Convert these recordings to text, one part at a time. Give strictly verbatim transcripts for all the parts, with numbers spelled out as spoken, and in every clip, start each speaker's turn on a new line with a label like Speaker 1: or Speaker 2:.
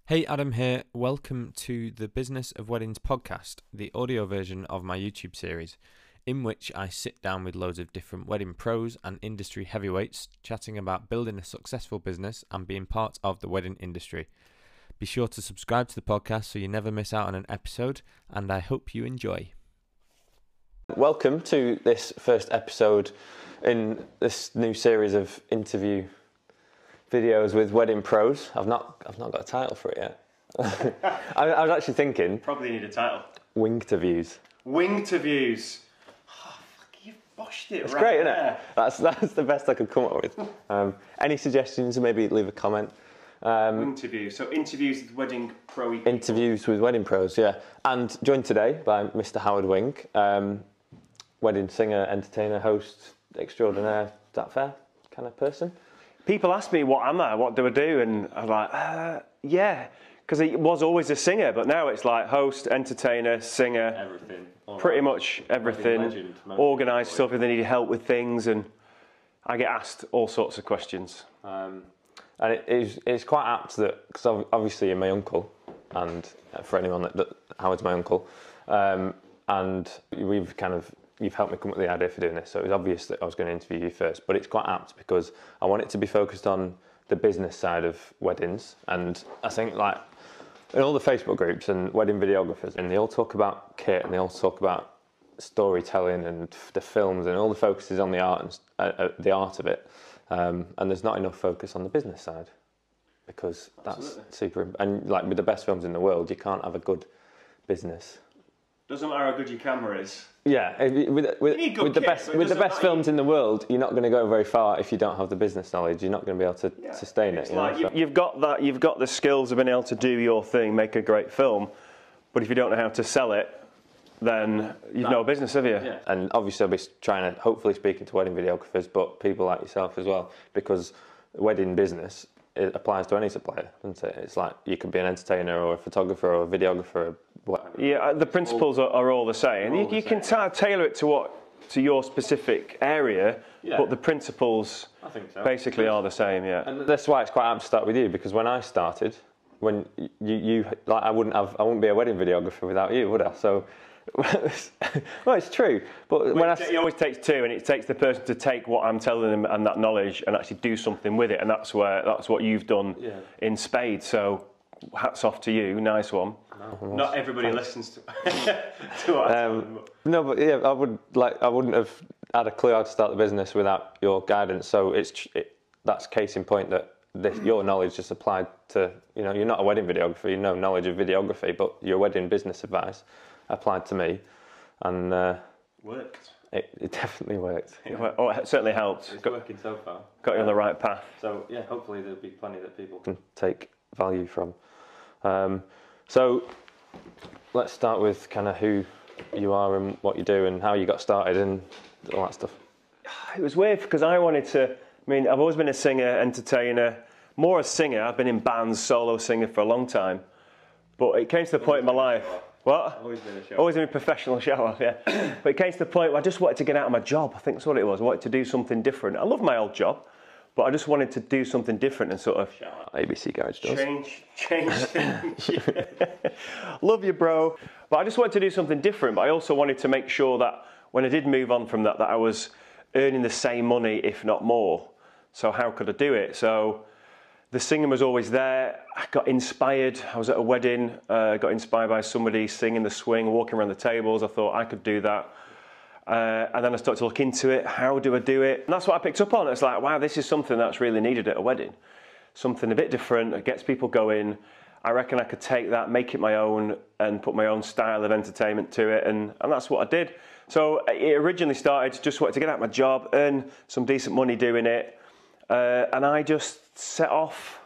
Speaker 1: Hey, Adam here. Welcome to the Business of Weddings podcast, the audio version of my YouTube series, in which I sit down with loads of different wedding pros and industry heavyweights, chatting about building a successful business and being part of the wedding industry. Be sure to subscribe to the podcast so you never miss out on an episode, and I hope you enjoy. Welcome to this first episode in this new series of interview videos with wedding pros. I've not, I've not got a title for it yet. I, I was actually thinking.
Speaker 2: Probably need a title.
Speaker 1: Wingterviews.
Speaker 2: Wingterviews. Oh, fuck, you've boshed it.
Speaker 1: It's
Speaker 2: right
Speaker 1: great, isn't
Speaker 2: there.
Speaker 1: it? That's that's the best I could come up with. Um, any suggestions? Maybe leave a comment. Um,
Speaker 2: Wingterviews. So interviews with wedding pro.
Speaker 1: interviews with wedding pros, yeah. And joined today by Mister Howard Wing, um, wedding singer, entertainer, host extraordinaire. Is that fair? Kind of person.
Speaker 2: People ask me, what am I? What do I do? And I'm like, uh, yeah. Because it was always a singer, but now it's like host, entertainer, singer.
Speaker 3: Everything. All
Speaker 2: pretty
Speaker 3: right.
Speaker 2: much everything.
Speaker 3: Legend,
Speaker 2: Organise stuff if they need help with things. And I get asked all sorts of questions.
Speaker 1: Um, and it is, it's quite apt that, because obviously you're my uncle, and for anyone that, that Howard's my uncle, um, and we've kind of, you've helped me come up with the idea for doing this, so it was obvious that I was going to interview you first, but it's quite apt because I want it to be focused on the business side of weddings, and I think like in all the Facebook groups and wedding videographers, and they all talk about kit and they all talk about storytelling and the films, and all the focus is on the art and uh, uh, the art of it, um, and there's not enough focus on the business side because that's
Speaker 2: Absolutely.
Speaker 1: super. And like with the best films in the world, you can't have a good business.
Speaker 2: Doesn't matter how good your camera is.
Speaker 1: Yeah, with, with,
Speaker 2: You need good
Speaker 1: with the
Speaker 2: kit,
Speaker 1: best
Speaker 2: but it
Speaker 1: with the
Speaker 2: doesn't
Speaker 1: best
Speaker 2: matter.
Speaker 1: films in the world, you're not going to go very far if you don't have the business knowledge. You're not going to be able to
Speaker 2: Yeah.
Speaker 1: sustain
Speaker 2: It's
Speaker 1: it. You
Speaker 2: like
Speaker 1: know?
Speaker 2: you, you've got that, you've got the skills of being able to do your thing, make a great film, but if you don't know how to sell it, then you've no business, have you?
Speaker 3: Yeah.
Speaker 1: And obviously, I'll be trying to hopefully speaking to wedding videographers, but people like yourself as well, because wedding business it applies to any supplier, doesn't it? It's like you could be an entertainer or a photographer or a videographer. Whatever.
Speaker 2: Yeah, uh, the principles are, are all the same.
Speaker 3: all
Speaker 2: You,
Speaker 3: the
Speaker 2: you can
Speaker 3: same.
Speaker 2: ta tailor it to what to your specific area,
Speaker 3: Yeah.
Speaker 2: but the principles
Speaker 3: I think so.
Speaker 2: basically are the same. Yeah.
Speaker 1: And that's why it's quite apt to start with you, because when I started, when you, you like, I wouldn't have, I wouldn't be a wedding videographer without you, would I? So, well, it's true. But when I,
Speaker 2: It always takes two, and it takes the person to take what I'm telling them and that knowledge and actually do something with it, and that's where that's what you've done
Speaker 3: Yeah.
Speaker 2: in spades. So, hats off to you, nice one. Not everybody listens to, to what I tell
Speaker 1: Um,
Speaker 2: them.
Speaker 1: no, but yeah, I would like, I wouldn't have had a clue how to start the business without your guidance. So it's it, that's case in point that this, your knowledge just applied to, you know, you're not a wedding videographer, you know knowledge of videography, but your wedding business advice applied to me, and uh,
Speaker 2: Worked.
Speaker 1: it, it definitely worked.
Speaker 2: It, wo- oh, it certainly helped.
Speaker 3: It's
Speaker 2: Got,
Speaker 3: working so far.
Speaker 2: got you on the right path.
Speaker 3: So yeah, hopefully there'll be plenty that people can.
Speaker 1: Can take value from. Um, so let's start with kind of who you are and what you do and how you got started and all that stuff.
Speaker 2: It was weird because I wanted to, I mean, I've always been a singer, entertainer, more a singer. I've been in bands, solo singer for a long time. But it came to the point in my life. What?
Speaker 3: Always been a show.
Speaker 2: Always been a professional show off, yeah. But it came to the point where I just wanted to get out of my job. I think that's what it was. I wanted to do something different. I love my old job, but I just wanted to do something different and sort of
Speaker 1: A B C Garage Doors.
Speaker 2: change, change things. Love you, bro. But I just wanted to do something different. But I also wanted to make sure that when I did move on from that, that I was earning the same money, if not more. So how could I do it? So the singing was always there. I got inspired. I was at a wedding, uh, got inspired by somebody singing the swing, walking around the tables. I thought I could do that. Uh, and then I started to look into it. How do I do it? And that's what I picked up on. It's like, wow, this is something that's really needed at a wedding. Something a bit different that gets people going. I reckon I could take that, make it my own, and put my own style of entertainment to it. And, and that's what I did. So it originally started, just wanted to get out my job, earn some decent money doing it. Uh, and I just set off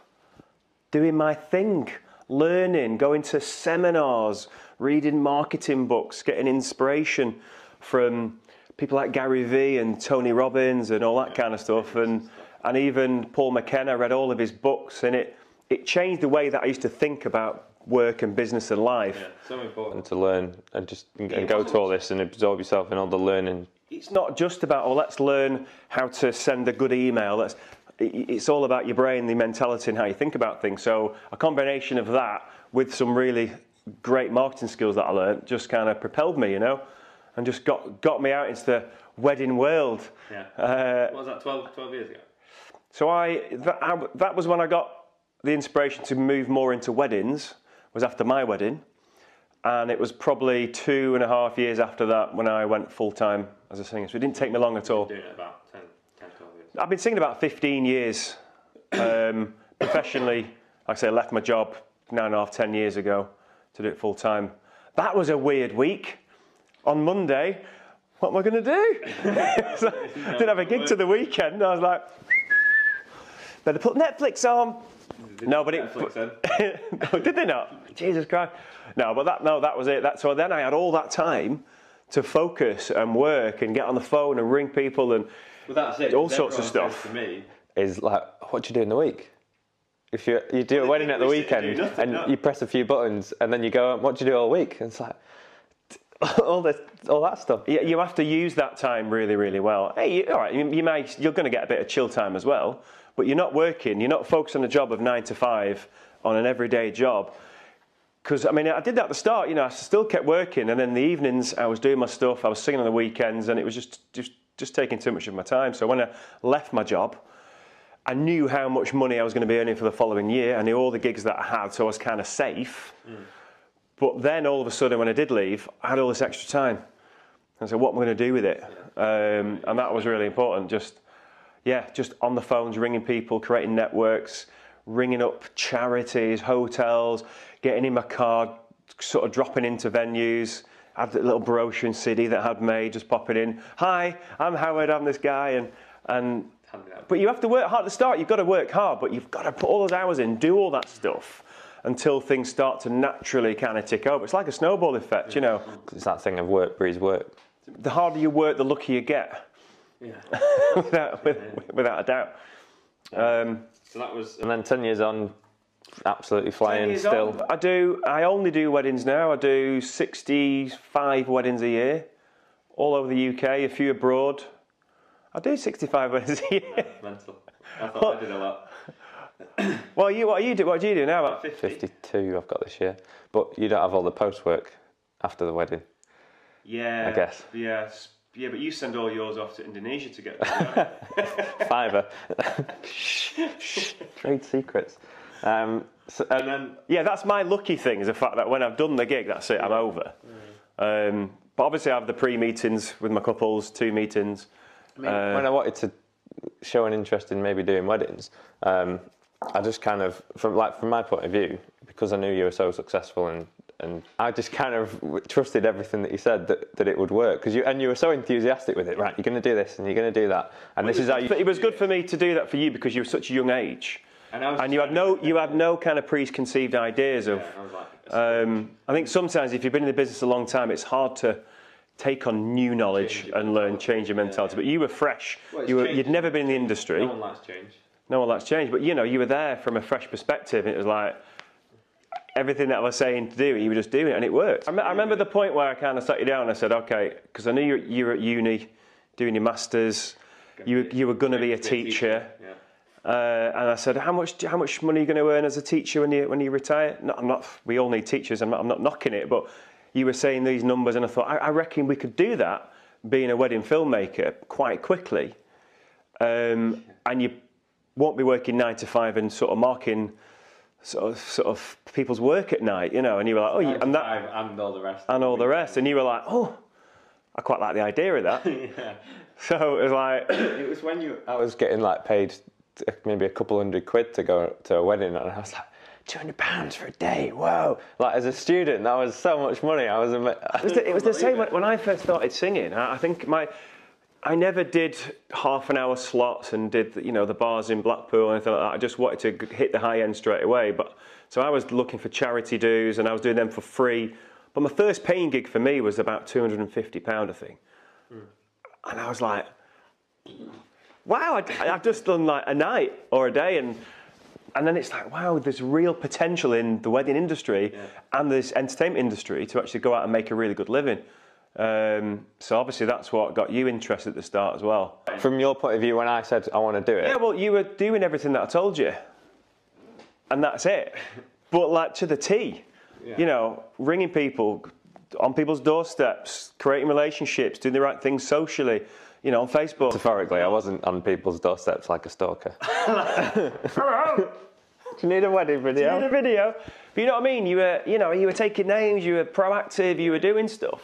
Speaker 2: doing my thing, learning, going to seminars, reading marketing books, getting inspiration from people like Gary Vee and Tony Robbins and all that kind of stuff. And, and even Paul McKenna, read all of his books, and it, it changed the way that I used to think about work and business and life.
Speaker 3: Yeah, so important.
Speaker 1: And to learn and just and go to all this and absorb yourself in all the learning.
Speaker 2: It's not just about, oh, let's learn how to send a good email. Let's, it's all about your brain, the mentality, and how you think about things. So a combination of that with some really great marketing skills that I learned just kind of propelled me, you know, and just got got me out into the wedding world.
Speaker 3: Yeah.
Speaker 2: Uh,
Speaker 3: what was that, twelve, twelve years ago?
Speaker 2: So I that, I that was when I got the inspiration to move more into weddings, was after my wedding. And it was probably two and a half years after that when I went full-time as a singer. So it didn't take me long at all.
Speaker 3: Doing it about ten, ten, twelve years.
Speaker 2: I've been singing about fifteen years. Um, professionally, like I say, I left my job nine and a half, ten years ago to do it full-time. That was a weird week. On Monday, what am I going to do? So, I didn't have a gig to the weekend. I was like, better put Netflix on. No, but it. No, did they not? Jesus Christ. No, but that no, that was it. That so then I had all that time to focus and work and get on the phone and ring people and
Speaker 3: Well, that's it.
Speaker 2: all
Speaker 3: 'cause
Speaker 2: sorts of
Speaker 3: everyone says
Speaker 2: stuff.
Speaker 3: To me,
Speaker 1: Is like, what do you do in the week? If you you do a
Speaker 3: Well,
Speaker 1: wedding at the
Speaker 3: we sit and do
Speaker 1: weekend
Speaker 3: nothing,
Speaker 1: and
Speaker 3: no.
Speaker 1: you press a few buttons and then you go, what do you do all week? And it's like all this, all that stuff.
Speaker 2: You, you have to use that time really, really well. Hey, you, all right, you, you may you're going to get a bit of chill time as well, but you're not working. You're not focused on a job of nine to five on an everyday job. Because, I mean, I did that at the start, you know, I still kept working, and then in the evenings I was doing my stuff, I was singing on the weekends, and it was just, just, just taking too much of my time. So when I left my job, I knew how much money I was going to be earning for the following year. I knew all the gigs that I had, so I was kind of safe. Mm. But then all of a sudden, when I did leave, I had all this extra time. And so what am I going to do with it? Um, and that was really important. Just, yeah, just on the phones, ringing people, creating networks, ringing up charities, hotels, getting in my car, sort of dropping into venues. I had a little brochure and C D that I had made, just popping in. Hi, I'm Howard, I'm this guy. And, and But you have to work hard at the start. You've got to work hard, but you've got to put all those hours in, do all that stuff until things start to naturally kind of tick over. It's like a snowball effect, you know.
Speaker 1: It's that thing of work breeds work.
Speaker 2: The harder you work, the luckier you get.
Speaker 3: yeah.
Speaker 2: without, with, without a doubt. Um,
Speaker 3: So that was.
Speaker 1: And then ten years on, absolutely flying
Speaker 2: years
Speaker 1: still.
Speaker 2: on, I do. I only do weddings now. I do sixty-five weddings a year, all over the U K, a few abroad. I do sixty-five weddings a year.
Speaker 3: Mental. I thought I did a lot.
Speaker 2: Well, you what you do? What do you do now?
Speaker 3: About fifty.
Speaker 1: fifty-two I've got this year. But you don't have all the post work after the wedding.
Speaker 2: Yeah,
Speaker 1: I guess.
Speaker 2: Yeah, yeah, but you send all yours off to Indonesia to get them.
Speaker 1: Fiver. Trade secrets. Um, so,
Speaker 3: And then
Speaker 2: Yeah, that's my lucky thing, is the fact that when I've done the gig, that's it, I'm over. Um, but obviously I have the pre-meetings with my couples, two meetings.
Speaker 1: I mean, when I wanted to show an interest in maybe doing weddings, um, I just kind of, from like from my point of view, because I knew you were so successful, and, and I just kind of trusted everything that you said that, that it would work, because you and you were so enthusiastic with it. Right, you're going to do this and you're going to do that, and
Speaker 2: Well,
Speaker 1: this
Speaker 2: it
Speaker 1: is
Speaker 2: was
Speaker 1: how you.
Speaker 2: good for- It was good for me to do that for you because you were such a young age,
Speaker 3: And I was
Speaker 2: and you had no you had no kind of preconceived ideas of.
Speaker 3: Yeah, I was like,
Speaker 2: Um, I think sometimes if you've been in the business a long time, it's hard to take on new knowledge
Speaker 3: Change your
Speaker 2: and learn,
Speaker 3: mentality.
Speaker 2: change your mentality.
Speaker 3: Yeah.
Speaker 2: But you were fresh.
Speaker 3: Well, it's
Speaker 2: you were,
Speaker 3: changed.
Speaker 2: you'd never been in the industry.
Speaker 3: no one likes change.
Speaker 2: No one likes change. But you know, you were there from a fresh perspective. And it was like everything that I was saying to do, you were just doing it, and it worked. I, me- I remember the point where I kind of sat you down and I said, okay, because I knew you were, you were at uni doing your masters. You
Speaker 3: be-
Speaker 2: you were going to be a
Speaker 3: Be a
Speaker 2: teacher.
Speaker 3: Yeah.
Speaker 2: Uh, and I said, how much how much money are you going to earn as a teacher when you when you retire? No, I'm not. We all need teachers. I'm not, I'm not knocking it, but you were saying these numbers, and I thought I, I reckon we could do that, being a wedding filmmaker, quite quickly, um, and you won't be working nine to five and sort of marking sort of sort of people's work at night, you know. And you were like, oh, you, and that
Speaker 3: Five and all the rest.
Speaker 2: and all the rest, and you were like, oh, I quite like the idea of that.
Speaker 3: Yeah.
Speaker 2: So it was like,
Speaker 3: It was when you.
Speaker 1: I was getting like paid maybe a couple hundred quid to go to a wedding, and I was like, two hundred pounds for a day, whoa. Like as a student, that was so much money. I was ama-
Speaker 2: It was the, it was the same when, when I first started singing. I, I think my, I never did half an hour slots and did you know the bars in Blackpool or anything like that. I just wanted to g- hit the high end straight away. But so I was looking for charity dues and I was doing them for free. But my first paying gig for me was about two hundred and fifty pound, I think. Mm. And I was like, wow, I, I've just done like a night or a day, and and then it's like, wow, there's real potential in the wedding industry
Speaker 3: Yeah.
Speaker 2: and this entertainment industry to actually go out and make a really good living. Um, so obviously that's what got you interested at the start as well.
Speaker 1: From your point of view, when I said I want to do it,
Speaker 2: Yeah, well, you were doing everything that I told you, and that's it. But like to the T,
Speaker 3: Yeah.
Speaker 2: you know, ringing people on people's doorsteps, creating relationships, doing the right things socially, you know, on Facebook.
Speaker 1: metaphorically, I wasn't on people's doorsteps like a stalker.
Speaker 2: Hello.
Speaker 1: Do you need a wedding video?
Speaker 2: In a video, but you know what I mean. You were, you know, you were taking names. You were proactive. You were doing stuff.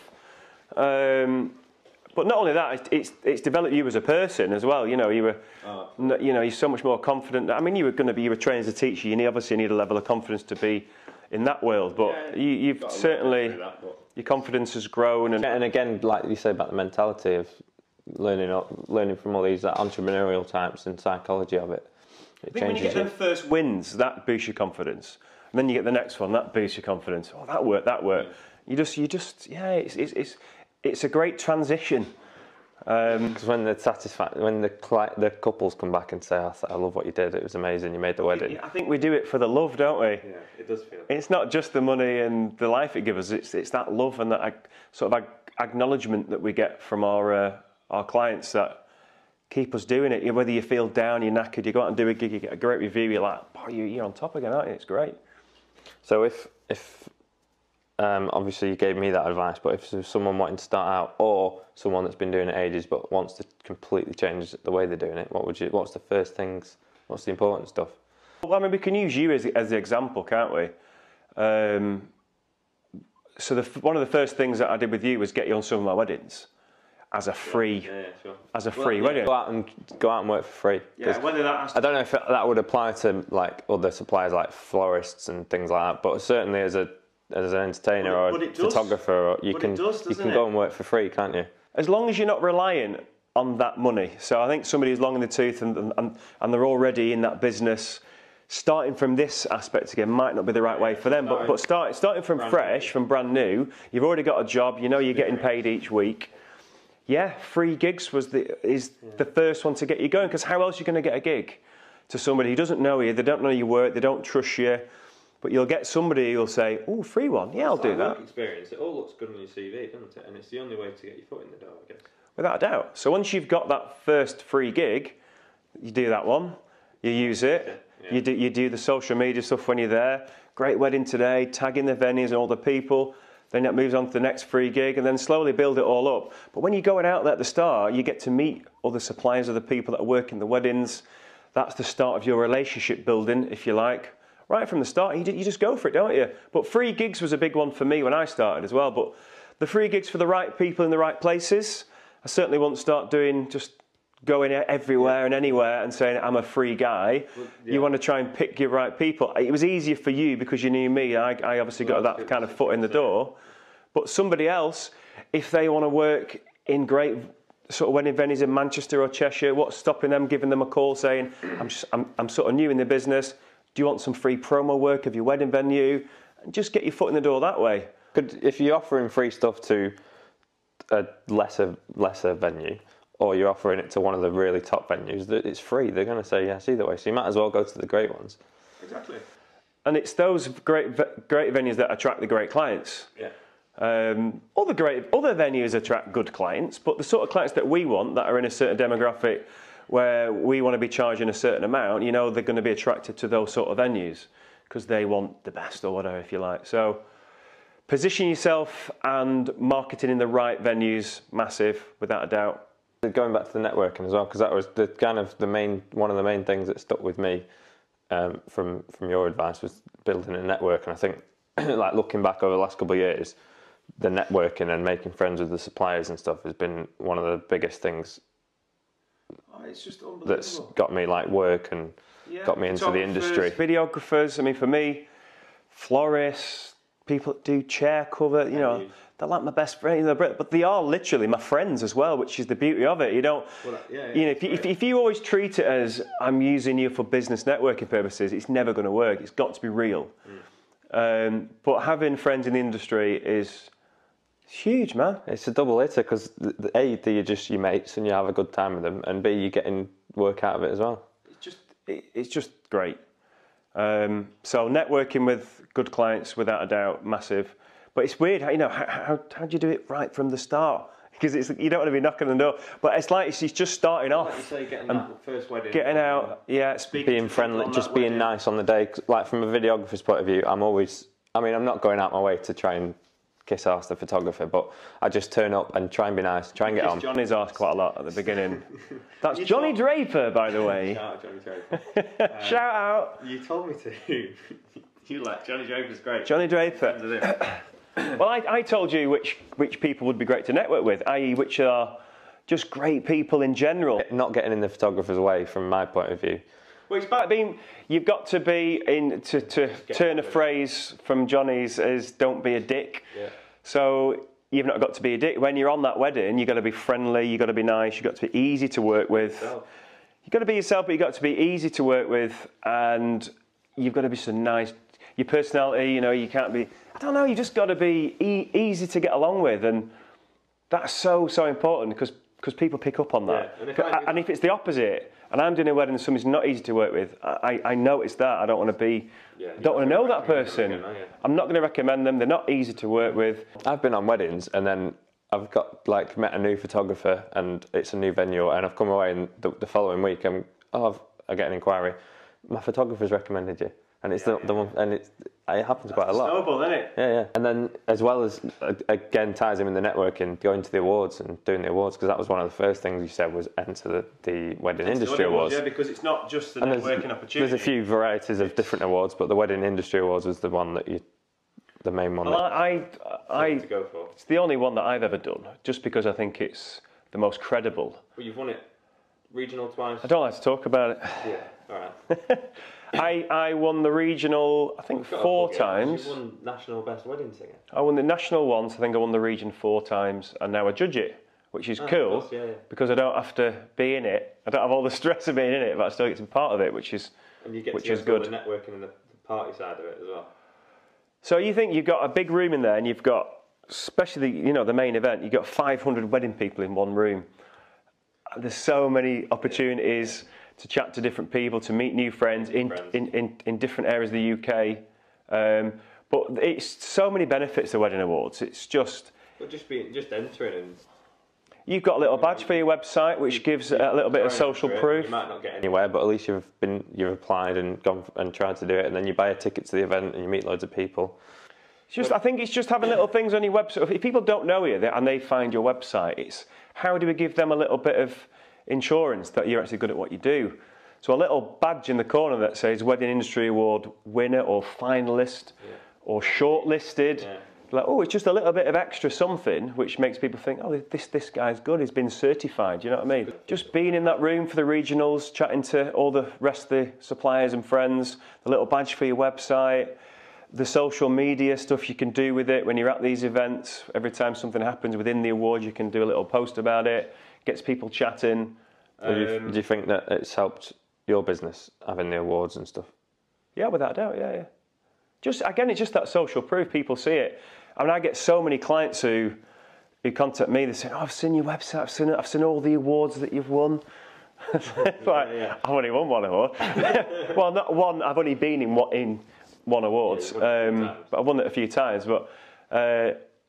Speaker 2: Um, but not only that, it's it's developed you as a person as well. You know, you were,
Speaker 3: Oh.
Speaker 2: n- you know, you're so much more confident. I mean, you were going to be, you were trained as a teacher. You need, obviously need a level of confidence to be in that world. But
Speaker 3: Yeah,
Speaker 2: you, you've
Speaker 3: got to
Speaker 2: certainly,
Speaker 3: through that, but-
Speaker 2: your confidence has grown. And
Speaker 1: And again, like you said about the mentality of learning, learning from all these uh, entrepreneurial types and psychology of it, it
Speaker 2: I think when you
Speaker 1: changes
Speaker 2: get
Speaker 1: you.
Speaker 2: them first wins, that boosts your confidence. And then you get the next one, that boosts your confidence. Oh, that worked, that worked. You just, you just, yeah, it's, it's, it's, it's a great transition. Um,
Speaker 1: Because when the satisfied, when the cli- the couples come back and say, "I, th- I love what you did. It was amazing. You made the wedding."
Speaker 2: I think we do it for the love, don't we?
Speaker 3: Yeah, it does feel.
Speaker 2: It's not just the money and the life it gives us. It's it's that love and that ag- sort of ag- acknowledgement that we get from our uh, our clients that keep us doing it. You know, whether you feel down, you're knackered, you go out and do a gig, you get a great review. You're like, "Oh, you, you're on top again, aren't you?" It's great.
Speaker 1: So if if um, obviously you gave me that advice, but if there's someone wanting to start out, or someone that's been doing it ages but wants to completely change the way they're doing it, what would you? What's the first things? What's the important stuff?
Speaker 2: Well, I mean, we can use you as as the example, can't we? Um, so the, one of the first things that I did with you was get you on some of my weddings as a free
Speaker 3: Yeah, yeah, sure.
Speaker 2: as a
Speaker 3: Well,
Speaker 2: free
Speaker 3: yeah,
Speaker 2: wedding.
Speaker 1: Go out and go out and work for free. 'Cause
Speaker 2: whether that has
Speaker 1: I don't know if that would apply to like other suppliers like florists and things like that, but certainly as a as an entertainer
Speaker 3: But it-
Speaker 1: or
Speaker 3: but
Speaker 1: a
Speaker 3: it does.
Speaker 1: photographer, or you
Speaker 3: But it
Speaker 1: can
Speaker 3: does,
Speaker 1: you
Speaker 3: doesn't
Speaker 1: can
Speaker 3: it?
Speaker 1: go and work for free, can't you?
Speaker 2: as long as you're not relying on that money. So I think somebody who's long in the tooth and, and, and they're already in that business, starting from this aspect again might not be the right way for them. But, but start, starting from
Speaker 3: Brand
Speaker 2: fresh,
Speaker 3: new.
Speaker 2: from brand new, you've already got a job, you know you're getting paid each week. Yeah, free gigs was the is the first one to get you going, because how else are you going to get a gig to somebody who doesn't know you, they don't know your work, they don't trust you, but you'll get somebody who'll say, oh, free one, yeah, I'll
Speaker 3: It's
Speaker 2: do
Speaker 3: like
Speaker 2: that.
Speaker 3: work experience. It all looks good on your C V, doesn't it? And it's the only way to get your foot in the door, I guess.
Speaker 2: Without a doubt. So once you've got that first free gig, you do that one, you use it,
Speaker 3: Yeah.
Speaker 2: you do you do the social media stuff when you're there. Great wedding today, tagging the venues and all the people. Then that moves on to the next free gig, and then slowly build it all up. But when you're going out there at the start, you get to meet other suppliers, other people that are working the weddings. That's the start of your relationship building, if you like. Right from the start, you you just go for it, don't you? But free gigs was a big one for me when I started as well. But the free gigs for the right people in the right places, I certainly won't start doing just going everywhere and anywhere and saying I'm a free guy.
Speaker 3: Well,
Speaker 2: You
Speaker 3: yeah.
Speaker 2: want to try and pick your right people. It was easier for you because you knew me. I, I obviously
Speaker 3: Well,
Speaker 2: got
Speaker 3: that's
Speaker 2: that
Speaker 3: good.
Speaker 2: kind of foot in the door. But somebody else, if they want to work in great sort of wedding venues in Manchester or Cheshire, what's stopping them giving them a call saying, I'm, just, I'm, I'm sort of new in the business. Do you want some free promo work of your wedding venue? And just get your foot in the door that way.
Speaker 1: Could if you're offering free stuff to a lesser lesser venue, or you're offering it to one of the really top venues, that it's free. They're going to say yes either way. So you might as well go to the great ones.
Speaker 3: Exactly.
Speaker 2: And it's those great ve- great venues that attract the great clients.
Speaker 3: Yeah.
Speaker 2: Um, other great other venues attract good clients, but the sort of clients that we want that are in a certain demographic where we want to be charging a certain amount, you know, they're going to be attracted to those sort of venues because they want the best or whatever, if you like. So position yourself and marketing in the right venues, massive, without a doubt.
Speaker 1: Going back to the networking as well, because that was the kind of the main one of the main things that stuck with me um, from from your advice was building a network. And I think, like looking back over the last couple of years, the networking and making friends with the suppliers and stuff has been one of the biggest things
Speaker 3: Oh, it's just unbelievable.
Speaker 1: that's got me like work and
Speaker 3: Yeah,
Speaker 1: got me into the industry.
Speaker 2: Videographers, I mean, for me, florists, people that do chair cover, you know,
Speaker 3: Venues.
Speaker 2: they're like my best friends, but they are literally my friends as well, which is the beauty of it. You don't,
Speaker 3: Well, yeah,
Speaker 2: you know, if you, if, if you always treat it as I'm using you for business networking purposes, it's never going to work. It's got to be real.
Speaker 3: Mm.
Speaker 2: Um, but having friends in the industry is huge, man.
Speaker 1: It's a double hitter because A, you're just your mates and you have a good time with them, and B, you're getting work out of it as well.
Speaker 2: It's just, it, it's just great. Um, so networking with good clients, without a doubt, massive. But it's weird, how, you know, how, how, how do you do it right from the start? Because it's you don't want to be knocking on the door. But it's like he's just starting off.
Speaker 3: Like you say, getting that first wedding.
Speaker 2: Getting out, yeah. Speaking
Speaker 1: Being friendly, just being
Speaker 3: wedding.
Speaker 1: nice on the day. 'Cause, like from a videographer's point of view, I'm always, I mean, I'm not going out my way to try and kiss ass the photographer, but I just turn up and try and be nice, try and get on.
Speaker 2: Johnny's asked quite a lot at the beginning. That's Johnny Draper, by the way.
Speaker 3: Shout out Johnny Draper. Um,
Speaker 2: Shout out.
Speaker 3: You told me to. You like Johnny Draper's great.
Speaker 2: Johnny Draper. Well, I, I told you which, which people would be great to network with, that is which are just great people in general.
Speaker 1: Not getting in the photographer's way from my point of view.
Speaker 2: Well, it's about being, you've got to be, in to, to turn a phrase from Johnny's is don't be a dick.
Speaker 3: Yeah.
Speaker 2: So you've not got to be a dick. When you're on that wedding, you've got to be friendly, you've got to be nice, you've got to be easy to work with. You've got to be yourself, but you've got to be easy to work with, and you've got to be so nice. Your personality, you know, you can't be, I don't know, you just got to be e- easy to get along with, and that's so, so important because because people pick up on that.
Speaker 3: Yeah, and, if I,
Speaker 2: and if it's the opposite, and I'm doing a wedding and somebody's not easy to work with, I, I notice that. I don't want to be,
Speaker 3: yeah,
Speaker 2: don't want to know that
Speaker 3: recommend
Speaker 2: person.
Speaker 3: them again, are you?
Speaker 2: I'm not going to recommend them. They're not easy to work with.
Speaker 1: I've been on weddings and then I've got like met a new photographer and it's a new venue and I've come away and the, the following week I'm oh I've, I get an inquiry. My photographer's recommended you, and it's
Speaker 3: Yeah,
Speaker 1: the, the one and it's it happens quite a lot.
Speaker 2: Snowball, isn't it?
Speaker 1: Yeah, yeah. And then as well as uh, again ties him in the networking, going to the awards and doing the awards because that was one of the first things you said was enter the, the wedding industry awards.
Speaker 2: Yeah, because it's not just the
Speaker 1: And there's,
Speaker 2: networking opportunity.
Speaker 1: there's a few varieties of different awards, but the wedding industry awards was the one that you, the main one.
Speaker 2: Well,
Speaker 1: that,
Speaker 2: I, I,
Speaker 3: to go for.
Speaker 2: it's the only one that I've ever done, just because I think it's the most credible.
Speaker 3: Well, you've won it regional twice.
Speaker 2: I don't like to talk about it.
Speaker 3: Yeah, all right.
Speaker 2: I, I won the regional, I think,
Speaker 3: You've got to
Speaker 2: four
Speaker 3: plug it in,
Speaker 2: times.
Speaker 3: You won national best wedding singer.
Speaker 2: I won the national once, I think I won the region four times, and now I judge it, which is
Speaker 3: Ah, of
Speaker 2: cool,
Speaker 3: course, yeah, yeah.
Speaker 2: because I don't have to be in it. I don't have all the stress of being in it, but I still get to be part of it, which is
Speaker 3: And you get
Speaker 2: which
Speaker 3: to
Speaker 2: is
Speaker 3: go
Speaker 2: good.
Speaker 3: through the networking and the, the party side of it as well.
Speaker 2: So you think you've got a big room in there, and you've got, especially the, you know, the main event, you've got five hundred wedding people in one room. There's so many opportunities to chat to different people, to meet new friends in
Speaker 3: friends.
Speaker 2: in, in, in different areas of the U K. Um, but it's so many benefits of Wedding Awards. It's just,
Speaker 3: But just being, just entering and
Speaker 2: you've got a little badge for your website, which gives a little bit of
Speaker 3: trying
Speaker 2: social
Speaker 3: for it,
Speaker 2: proof.
Speaker 3: You might not get any.
Speaker 1: anywhere, but at least you've been you've applied and gone and tried to do it, and then you buy a ticket to the event and you meet loads of people.
Speaker 2: It's just, I think it's just having little things on your website. If people don't know you and they find your website, it's how do we give them a little bit of insurance that you're actually good at what you do? So a little badge in the corner that says Wedding Industry Award winner or finalist
Speaker 3: Yeah.
Speaker 2: or shortlisted.
Speaker 3: Yeah.
Speaker 2: Like, oh, it's just a little bit of extra something which makes people think, oh, this this guy's good, he's been certified, you know what I mean? Just being in that room for the regionals, chatting to all the rest of the suppliers and friends, the little badge for your website, the social media stuff you can do with it when you're at these events. Every time something happens within the award, you can do a little post about it, gets people chatting.
Speaker 1: Do you,
Speaker 2: Um,
Speaker 1: do you think that it's helped your business having the awards and stuff?
Speaker 2: Yeah, without a doubt, yeah, yeah. Just again, it's just that social proof. People see it. I mean, I get so many clients who who contact me. They say, "Oh, I've seen your website. I've seen it. I've seen all the awards that you've won." It's like,
Speaker 3: yeah.
Speaker 2: I've only won one award. Well, not one. I've only been in what in one awards,
Speaker 3: Yeah, you've won it a few
Speaker 2: um,
Speaker 3: times.
Speaker 2: but I've won it a few times. But uh,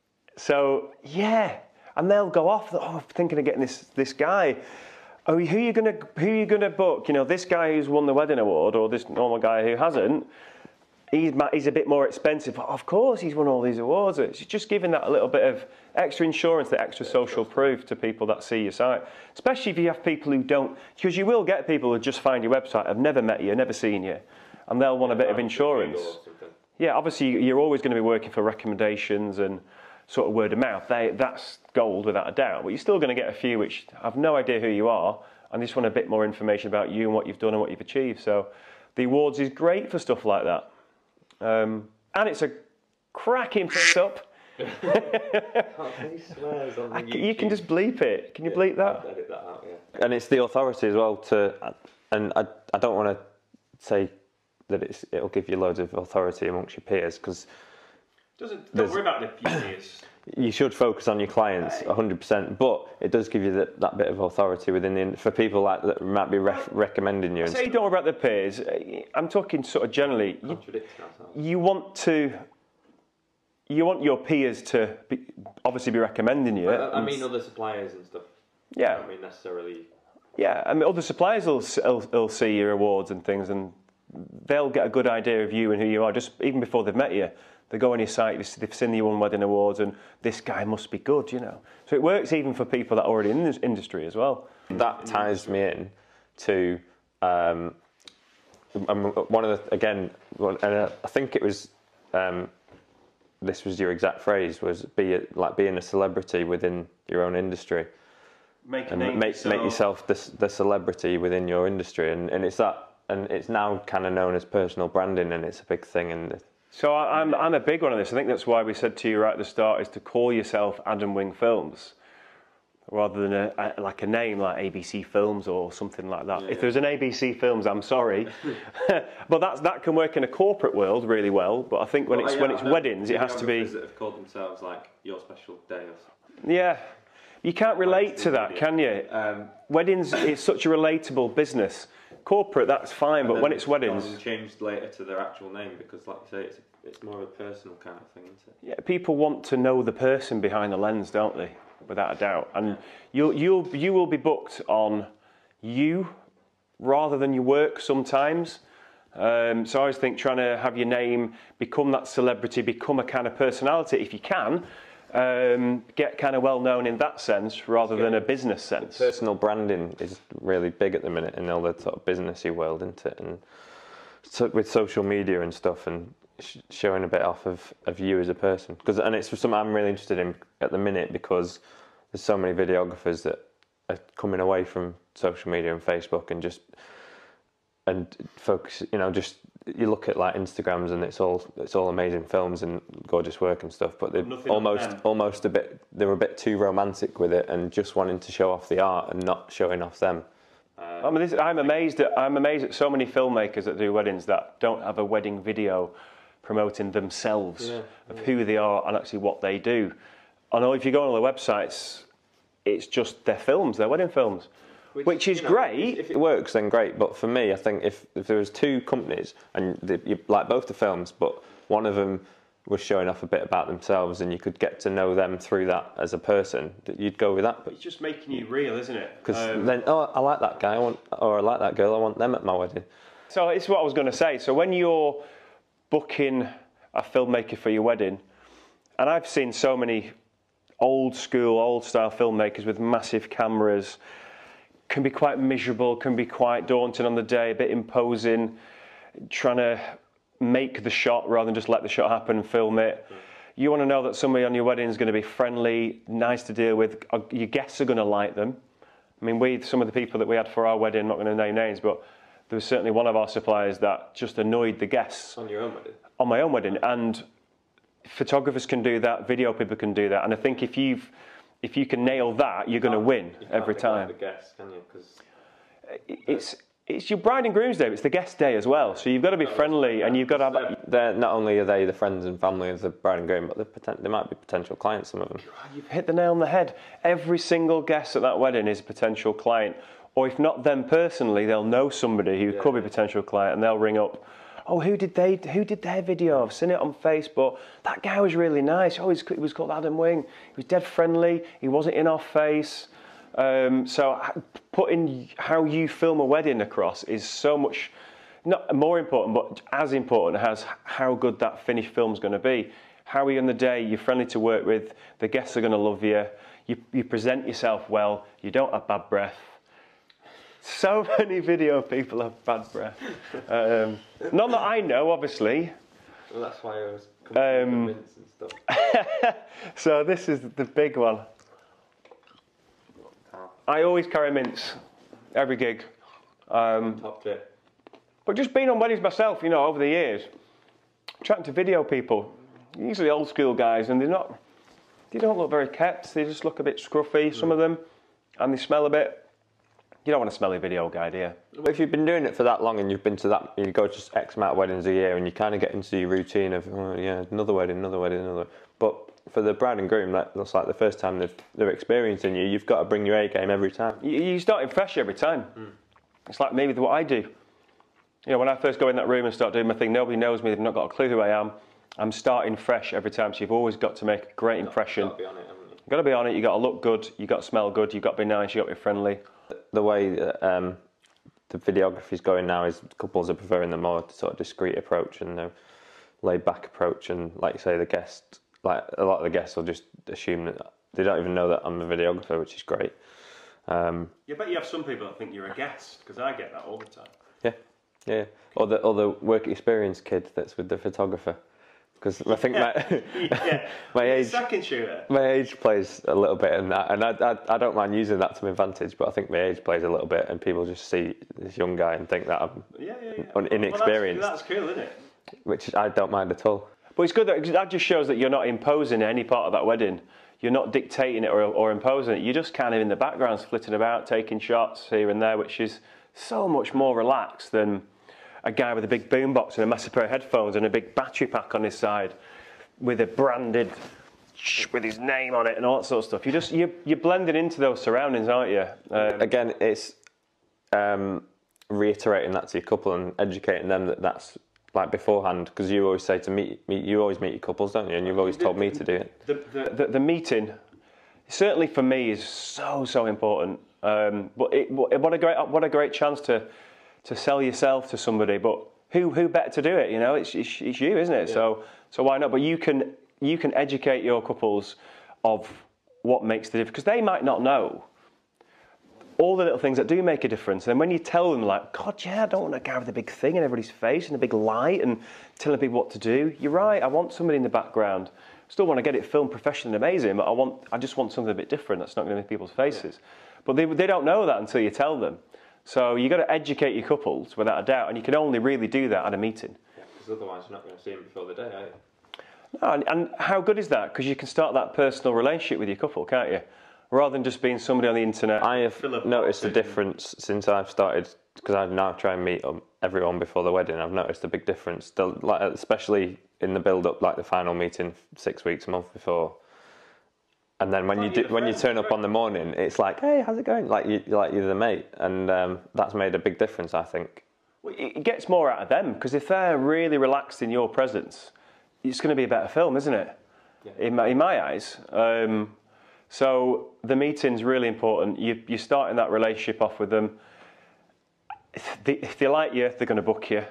Speaker 2: so yeah, and they'll go off. Oh, I'm thinking of getting this this guy. Oh, who are you gonna who are you gonna book? You know, this guy who's won the wedding award, or this normal guy who hasn't. He's ma- he's a bit more expensive. But of course, he's won all these awards. It's just giving that a little bit of extra insurance, the extra social proof to people that see your site. Especially if you have people who don't, because you will get people who just find your website, have never met you, never seen you, and they'll want a bit of insurance. Yeah, obviously you're always going to be working for recommendations and sort of word of mouth. They, that's gold without a doubt. But you're still going to get a few which have no idea who you are and just want a bit more information about you and what you've done and what you've achieved. So the awards is great for stuff like that. Um, and it's a cracking piss up.
Speaker 3: He swears on
Speaker 2: I
Speaker 3: the
Speaker 2: c- you can
Speaker 3: YouTube.
Speaker 2: just bleep it. Can you
Speaker 3: Yeah,
Speaker 2: bleep that?
Speaker 3: I'll edit that out, yeah.
Speaker 1: And it's the authority as well to, and I, I don't want to say that it's, it'll give you loads of authority amongst your peers because
Speaker 2: Doesn't, don't
Speaker 1: There's-
Speaker 2: worry about the peers.
Speaker 1: you should focus on your clients one hundred percent, but it does give you that, that bit of authority within the, for people like that might be ref, recommending you. And
Speaker 2: Say
Speaker 1: stuff.
Speaker 2: don't worry about the peers. I'm talking sort of generally. You,
Speaker 3: Contradicting ourselves.
Speaker 2: you want to you want your peers to be, obviously be recommending you.
Speaker 3: I, I mean other suppliers and stuff.
Speaker 2: Yeah.
Speaker 3: I don't mean necessarily.
Speaker 2: Yeah, I mean other suppliers will, will, will see your awards and things, and they'll get a good idea of you and who you are just even before they've met you. They go on your site, they've seen you won wedding awards, and this guy must be good, you know. So it works even for people that are already in this industry as well.
Speaker 1: That ties me in to um, one of the, again, and I think it was, um, this was your exact phrase, was be a, like being a celebrity within your own industry.
Speaker 2: Make a
Speaker 1: and
Speaker 2: name
Speaker 1: make,
Speaker 2: yourself.
Speaker 1: make yourself the, the celebrity within your industry. And, and it's that, and it's now kind of known as personal branding, and it's a big thing. And
Speaker 2: So I, I'm I'm a big one of this. I think that's why we said to you right at the start is to call yourself Adam Wing Films, rather than a, a, like a name like A B C Films or something like that. Yeah. If there's an A B C Films, I'm sorry, but that's that can work in a corporate world really well. But I think when well, it's yeah, when it's weddings, it has to be.
Speaker 3: That have called themselves like Your Special Day or something.
Speaker 2: Yeah, you can't relate to that, can you? Um, weddings is such a relatable business. Corporate, that's fine, but when it's weddings,
Speaker 3: it's changed later to their actual name because, like you say, it's it's more of a personal kind of thing, isn't it?
Speaker 2: Yeah, people want to know the person behind the lens, don't they? Without a doubt, and you'll you'll you will be booked on you rather than your work sometimes. Um, so I always think trying to have your name become that celebrity, become a kind of personality if you can. Um, get kind of well known in that sense rather than a business sense.
Speaker 1: Personal branding is really big at the minute in all the sort of businessy world, isn't it? And so with social media and stuff, and sh- showing a bit off of, of you as a person. Because and it's something I'm really interested in at the minute because there's so many videographers that are coming away from social media and Facebook and just and focus. You know, just you look at like Instagrams and it's all it's all amazing films and gorgeous work and stuff, but they're
Speaker 3: Nothing
Speaker 1: almost almost a bit they're a bit too romantic with it and just wanting to show off the art and not showing off them.
Speaker 2: Uh, I mean, this, I'm amazed at I'm amazed at so many filmmakers that do weddings that don't have a wedding video promoting themselves yeah, of yeah. who they are and actually what they do. I know if you go on all the websites, it's just their films, their wedding films. Which, Which is you know, great.
Speaker 1: If it works, then great. But for me, I think if, if there was two companies and they, you like both the films, but one of them was showing off a bit about themselves, and you could get to know them through that as a person, that you'd go with that. But
Speaker 2: it's just making you real, isn't it?
Speaker 1: Because um, then, oh, I like that guy, I want, or I like that girl, I want them at my wedding.
Speaker 2: So it's what I was going to say. So when you're booking a filmmaker for your wedding, and I've seen so many old school, old style filmmakers with massive cameras. Can be quite miserable, can be quite daunting on the day, a bit imposing, trying to make the shot rather than just let the shot happen and film it. Mm. You want to know that somebody on your wedding is going to be friendly, nice to deal with. Your guests are going to like them. I mean, we some of the people that we had for our wedding, I'm not going to name names, but there was certainly one of our suppliers that just annoyed the guests.
Speaker 3: On your own wedding?
Speaker 2: On my own wedding. And photographers can do that, video people can do that. And I think if you've If you can nail that, you're going to win every time.
Speaker 3: The guests, can you? Cause
Speaker 2: it's it's your bride and groom's day, but it's the guest day as well. So you've got to be friendly, and you've got to have.
Speaker 1: They're, not only are they the friends and family of the bride and groom, but they're poten- they might be potential clients. Some of them.
Speaker 2: God, you've hit the nail on the head. Every single guest at that wedding is a potential client, or if not them personally, they'll know somebody who yeah, could be a potential client, and they'll ring up. Oh, who did they? Who did their video? I've seen it on Facebook. That guy was really nice. Oh, he was called Adam Wing. He was dead friendly. He wasn't in our face. Um, so putting how you film a wedding across is so much, not more important, but as important as how good that finished film's going to be. How are you on the day? You're friendly to work with. The guests are going to love you. You, you present yourself well. You don't have bad breath. So many video people have bad breath. Um, not that I know, obviously.
Speaker 3: Well, that's why I was coming um, with mints and stuff.
Speaker 2: So this is the big one. I always carry mints, every gig. Um,
Speaker 3: Top tip.
Speaker 2: But just being on weddings myself, you know, over the years, chatting to video people, usually old school guys, and they're not, they don't look very kept. They just look a bit scruffy, some mm. of them, and they smell a bit. You don't want a smelly video guy, do you?
Speaker 1: Well, if you've been doing it for that long and you've been to that, you go to X amount of weddings a year and you kind of get into your routine of, oh, yeah, another wedding, another wedding, another. But for the bride and groom, that looks like the first time they've, they're experiencing you, you've got to bring your A game every time.
Speaker 2: You, you start in fresh every time. Mm. It's like maybe what I do. You know, when I first go in that room and start doing my thing, nobody knows me, they've not got a clue who I am. I'm starting fresh every time, so you've always got to make a great impression.
Speaker 3: You've got to be on it, haven't you?
Speaker 2: You've got to be on it, you've got to look good, you've got to smell good, you've got to be nice, you've got to be friendly.
Speaker 1: The way that, um, the videography is going now is couples are preferring the more sort of discreet approach and the laid back approach, and like you say, the guest, like a lot of the guests will just assume that they don't even know that I'm a videographer, which is great. Um,
Speaker 2: Yeah, I bet you have some people that think you're a guest, because I get that all the time.
Speaker 1: yeah, yeah. Or the or the work experience kid that's with the photographer, because I think my
Speaker 2: Yeah,
Speaker 1: my age
Speaker 2: second shooter.
Speaker 1: my age plays a little bit in that, and I, I I don't mind using that to my advantage, but I think my age plays a little bit, and people just see this young guy and think that I'm
Speaker 2: Yeah, yeah, yeah.
Speaker 1: un- inexperienced,
Speaker 2: Well, that's, that's cool, isn't it?
Speaker 1: which I don't mind at all.
Speaker 2: But it's good that, cause that just shows that you're not imposing any part of that wedding. You're not dictating it or, or imposing it. You're just kind of in the background, flitting about, taking shots here and there, which is so much more relaxed than a guy with a big boombox and a massive pair of headphones and a big battery pack on his side with a branded, with his name on it and all that sort of stuff. You just you're, you're blending into those surroundings, aren't you? Um,
Speaker 1: Again, it's um, reiterating that to your couple and educating them that that's like beforehand, because you always say to meet, meet, you always meet your couples, don't you? And you've always told me to do it.
Speaker 2: The, the, the, the meeting, certainly for me, is so so important. Um, but it, what a great what a great chance to to sell yourself to somebody. But who who better to do it? You know, it's it's, it's you, isn't it? Yeah. So so why not? But you can you can educate your couples of what makes the difference, because they might not know all the little things that do make a difference. And when you tell them, like, God, yeah, I don't want a guy with a big thing in everybody's face and a big light and telling people what to do. You're right, I want somebody in the background. Still want to get it filmed professionally and amazing, but I want, I just want something a bit different that's not going to make people's faces. Yeah. But they, they don't know that until you tell them. So you've got to educate your couples without a doubt, and you can only really do that at a meeting.
Speaker 3: Yeah, because otherwise you're not going to see them before the day, are you?
Speaker 2: No, and, and how good is that? Because you can start that personal relationship with your couple, can't you? Rather than just being somebody on the internet.
Speaker 1: I have noticed a difference since I've started, because I've now tried and meet everyone before the wedding. I've noticed a big difference, the, like, especially in the build-up, like the final meeting six weeks, a month before. And then when you do, when you turn up on the morning, it's like, hey, how's it going? Like you, like you're the mate, and um, that's made a big difference, I think.
Speaker 2: Well, it gets more out of them, because if they're really relaxed in your presence, it's going to be a better film, isn't it? Yeah. In my, in my eyes. Um, So the meeting's really important. You, you're starting that relationship off with them. If they, if they like you, they're going to book you.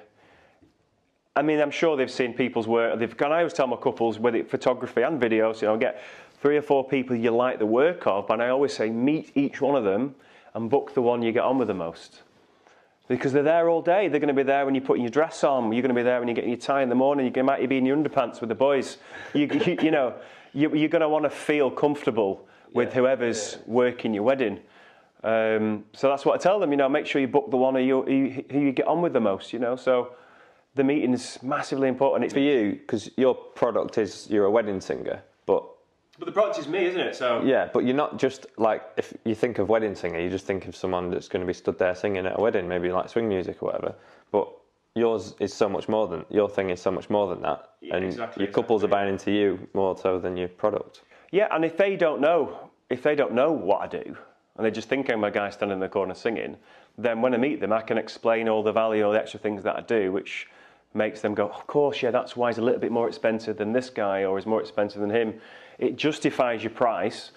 Speaker 2: I mean, I'm sure they've seen people's work. They've gone. I always tell my couples, whether it's photography and videos, you know, get three or four people you like the work of, and I always say meet each one of them and book the one you get on with the most. Because they're there all day. They're going to be there when you're putting your dress on. You're going to be there when you're getting your tie in the morning. You might be in your underpants with the boys. You, you, you know. You're going to want to feel comfortable with yeah, whoever's yeah. working your wedding. Um, so that's what I tell them, you know, make sure you book the one who you, who you get on with the most, you know. So the meeting's massively important. It's
Speaker 1: for you, because your product is, you're a wedding singer, but...
Speaker 2: But the product is me, isn't it? So
Speaker 1: yeah, but you're not just like, if you think of wedding singer, you just think of someone that's going to be stood there singing at a wedding, maybe like swing music or whatever. But yours is so much more than, your thing is so much more than that.
Speaker 2: Yeah,
Speaker 1: and
Speaker 2: exactly,
Speaker 1: your couples
Speaker 2: exactly.
Speaker 1: are buying into you more so than your product.
Speaker 2: Yeah, and if they don't know, if they don't know what I do, and they just think I'm a guy standing in the corner singing, then when I meet them, I can explain all the value, all the extra things that I do, which makes them go, of course, yeah, that's why he's a little bit more expensive than this guy, or is more expensive than him. It justifies your price,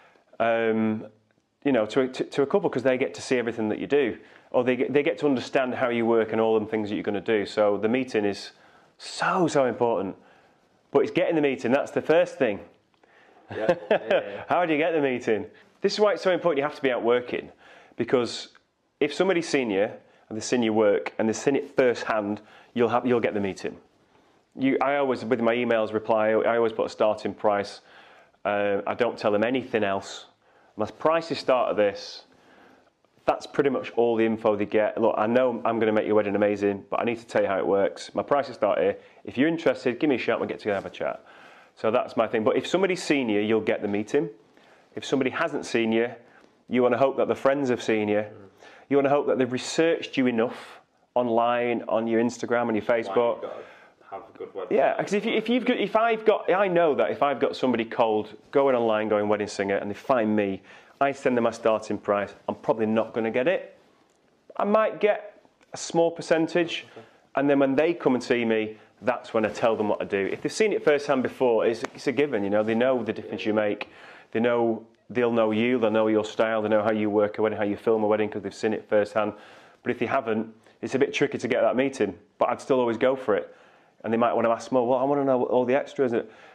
Speaker 2: um, you know, to, to, to a couple, because they get to see everything that you do, or they get, they get to understand how you work and all the things that you're going to do. So the meeting is so, so important. But it's getting the meeting, that's the first thing. Yeah, yeah, yeah. How do you get the meeting? This is why it's so important you have to be out working, because if somebody's seen you, and they've seen your work, and they've seen it firsthand, you'll have, you'll get the meeting. You, I always, with my emails reply, I always put a starting price. Uh, I don't tell them anything else. My prices start at this. That's pretty much all the info they get. Look, I know I'm going to make your wedding amazing, but I need to tell you how it works. My prices start here. If you're interested, give me a shout and we'll get together and have a chat. So that's my thing. But if somebody's seen you, you'll get the meeting. If somebody hasn't seen you, you want to hope that the friends have seen you. You want to hope that they've researched you enough online, on your Instagram and your Facebook.
Speaker 3: Have a good website.
Speaker 2: Yeah, because if, you, if you've got, if I've got, I know that if I've got somebody cold going online, going wedding singer, and they find me, I send them my starting price. I'm probably not going to get it. I might get a small percentage, okay. And then when they come and see me, that's when I tell them what to do. If they've seen it firsthand before, it's, it's a given, you know, they know the difference you make. They know, they'll know you, they'll know your style, they know how you work a wedding, how you film a wedding because they've seen it firsthand. But if they haven't, it's a bit tricky to get that meeting, but I'd still always go for it. And they might want to ask more, well, I want to know all the extras.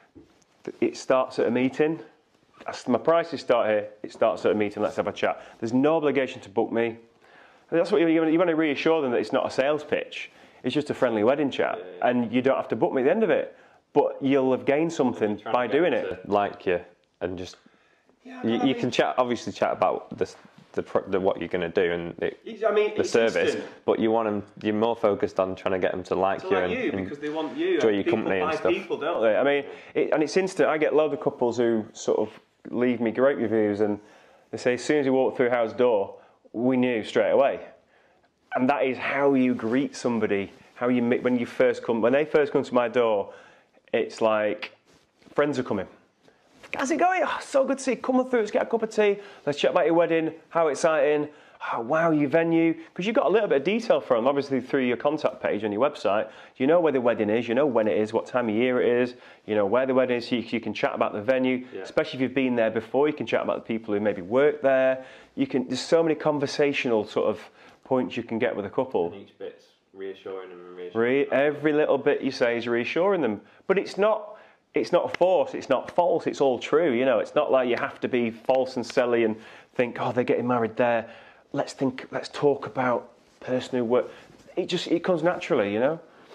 Speaker 2: It starts at a meeting. My prices start here, it starts at a meeting, let's have a chat. There's no obligation to book me. And that's what you, you want to reassure them that it's not a sales pitch. It's just a friendly wedding chat, yeah, yeah. And you don't have to book me at the end of it. But you'll have gained something by doing it.
Speaker 1: Like you, and just
Speaker 2: yeah,
Speaker 1: you, you can chat, obviously chat about this, the, the what you're going to do and it,
Speaker 2: I mean,
Speaker 1: the service.
Speaker 2: Instant.
Speaker 1: But you want them. You're more focused on trying to get them to like
Speaker 2: to
Speaker 1: you,
Speaker 2: like
Speaker 1: and,
Speaker 2: you
Speaker 1: and
Speaker 2: because they want you.
Speaker 1: enjoy your
Speaker 2: people
Speaker 1: company
Speaker 2: buy
Speaker 1: and stuff.
Speaker 2: People, don't they? I mean, it, and it's instant. I get loads of couples who sort of leave me great reviews, and they say as soon as you walk through house door, we knew straight away. And that is how you greet somebody. How you meet when you first come, when they first come to my door, it's like friends are coming. How's it going? Oh, so good to see you. Come on through. Let's get a cup of tea. Let's chat about your wedding. How exciting! Oh, wow, your venue. Because you've got a little bit of detail from them, obviously through your contact page on your website. You know where the wedding is. You know when it is. What time of year it is. You know where the wedding is. So you, you can chat about the venue. Yeah. Especially if you've been there before, you can chat about the people who maybe work there. You can. There's so many conversational sort of points you can get with a couple.
Speaker 3: And each bit's reassuring them and reassuring them.
Speaker 2: Every little bit you say is reassuring them. But it's not it's not forced, it's not false, it's all true, you know. It's not like you have to be false and silly and think, oh, they're getting married there. Let's think let's talk about personal work. It just it comes naturally, you know.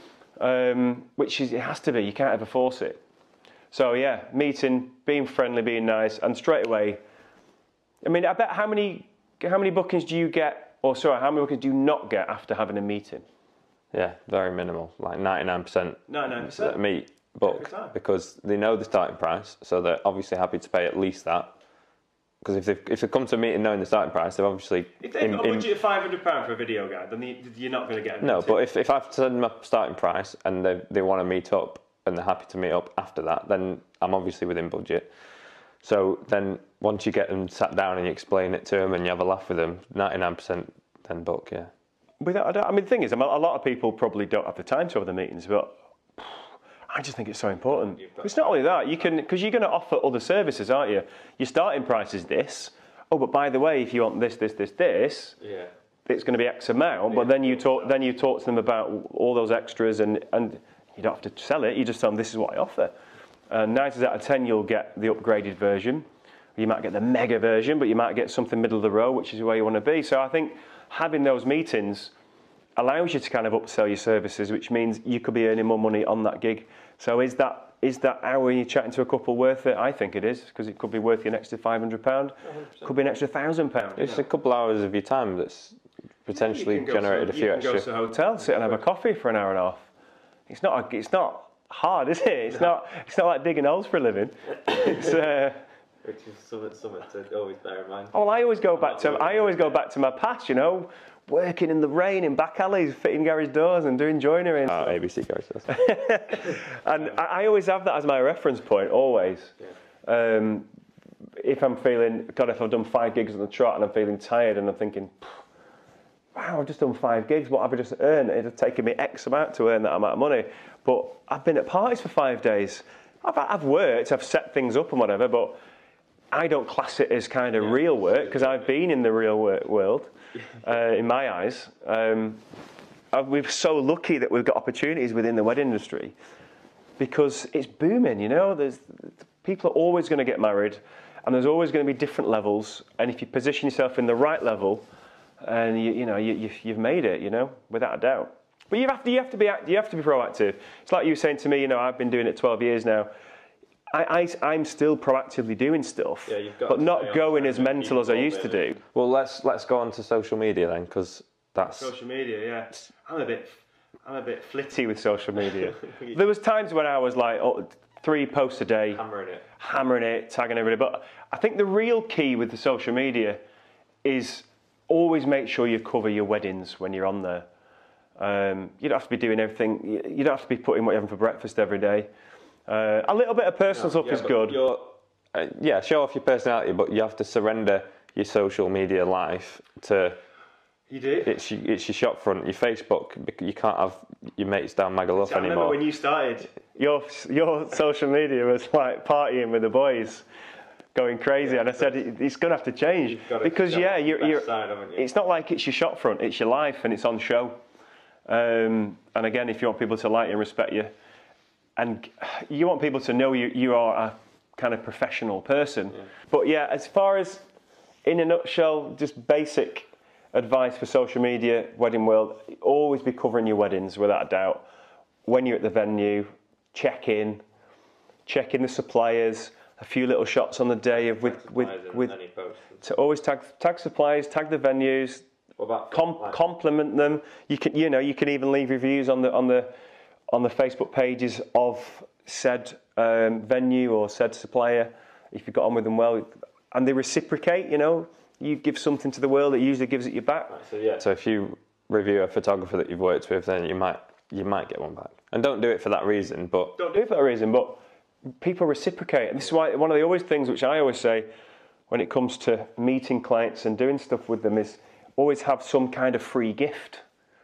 Speaker 2: Um, which is it has to be, you can't ever force it. So yeah, meeting, being friendly, being nice, and straight away. I mean, I bet how many how many bookings do you get, or sorry, how many bookings do you not get after having a meeting?
Speaker 1: Yeah, very minimal, like ninety-nine percent.
Speaker 2: ninety-nine percent
Speaker 1: That meet book because they know the starting price, so they're obviously happy to pay at least that. Because if they if they come to a meeting knowing the starting price, they've obviously
Speaker 2: if they've got a budget of five hundred pound for a video guide, then they, you're not going to get a
Speaker 1: no.
Speaker 2: meeting.
Speaker 1: But if if I've said my starting price and they they want to meet up and they're happy to meet up after that, then I'm obviously within budget. So then once you get them sat down and you explain it to them and you have a laugh with them, ninety-nine percent then book, yeah.
Speaker 2: Without, I mean, the thing is, a lot of people probably don't have the time to have the meetings, but I just think it's so important. It's not only that, you can because you're going to offer other services, aren't you? Your starting price is this. Oh, but by the way, if you want this, this, this, this,
Speaker 3: yeah.
Speaker 2: it's going to be X amount. But then you talk, then you talk to them about all those extras, and and you don't have to sell it. You just tell them this is what I offer. And nine times out of ten, you'll get the upgraded version. You might get the mega version, but you might get something middle of the road, which is where you want to be. So I think having those meetings allows you to kind of upsell your services, which means you could be earning more money on that gig. So is that is that hour you're chatting to a couple worth it? I think it is, because it could be worth you an extra five hundred pounds, could be an extra one thousand pounds.
Speaker 1: It's a couple hours of your time that's potentially
Speaker 2: yeah,
Speaker 1: generated
Speaker 2: to,
Speaker 1: a few
Speaker 2: you
Speaker 1: extra.
Speaker 2: You can go to a hotel, sit and have a coffee for an hour and a half. It's not a, it's not hard, is it? It's no. not it's not like digging holes for a living. It's uh,
Speaker 3: which is something, something to always bear in mind.
Speaker 2: Oh, well, I always go back to I always go back to my past, you know, working in the rain in back alleys, fitting garage doors and doing joinery. And
Speaker 1: oh, A B C garage doors.
Speaker 2: And I, I always have that as my reference point, always. Yeah. Um, if I'm feeling, God, if I've done five gigs on the trot and I'm feeling tired and I'm thinking, wow, I've just done five gigs, what have I just earned? It had taken me X amount to earn that amount of money. But I've been at parties for five days. I've, I've worked, I've set things up and whatever, but I don't class it as kind of yeah, real work because I've been in the real work world, uh, in my eyes. Um, we're so lucky that we've got opportunities within the wedding industry because it's booming, you know. There's people are always going to get married and there's always going to be different levels. And if you position yourself in the right level, and you, you know, you, you've, you've made it, you know, without a doubt. But you have to, you have to be, you have to be proactive. It's like you were saying to me, you know, I've been doing it twelve years now. I, I, I'm still proactively doing stuff,
Speaker 3: yeah, you've got
Speaker 2: but not going as mental as I used to do.
Speaker 1: Well, let's let's go on to social media then, because that's
Speaker 2: social media. Yeah, I'm a bit, I'm a bit flitty with social media. There was times when I was like oh, three posts a day,
Speaker 3: hammering it,
Speaker 2: hammering it, tagging everybody. But I think the real key with the social media is always make sure you cover your weddings when you're on there. Um, you don't have to be doing everything. You don't have to be putting what you're having for breakfast every day. Uh, a little bit of personal no, stuff
Speaker 1: yeah,
Speaker 2: is good.
Speaker 1: Uh, yeah, show off your personality, but you have to surrender your social media life to
Speaker 2: You do?
Speaker 1: It's your, it's your shop front, your Facebook. You can't have your mates down Magaluf
Speaker 2: See, I remember
Speaker 1: anymore.
Speaker 2: when you started, your your social media was like partying with the boys, going crazy, and I said it, it's going to have to change because yeah, you're, you're
Speaker 3: side, you?
Speaker 2: it's not like it's your shop front, it's your life and it's on show. Um, and again, if you want people to like you and respect you, and you want people to know you you are a kind of professional person. Yeah. But yeah, as far as in a nutshell, just basic advice for social media, wedding world, always be covering your weddings without a doubt. When you're at the venue, check in, check in the suppliers, a few little shots on the day of with with with to always tag tag suppliers, tag the venues, com- compliment them. You can you know you can even leave reviews on the on the on the Facebook pages of said um, venue or said supplier if you got on with them well, and they reciprocate. You know. You give something to the world, it usually gives it you back.
Speaker 1: Right, so, yeah. so if you review a photographer that you've worked with, then you might you might get one back. And don't do it for that reason, but
Speaker 2: don't do it for that reason. But people reciprocate, and this is why one of the always things which I always say when it comes to meeting clients and doing stuff with them is always have some kind of free gift.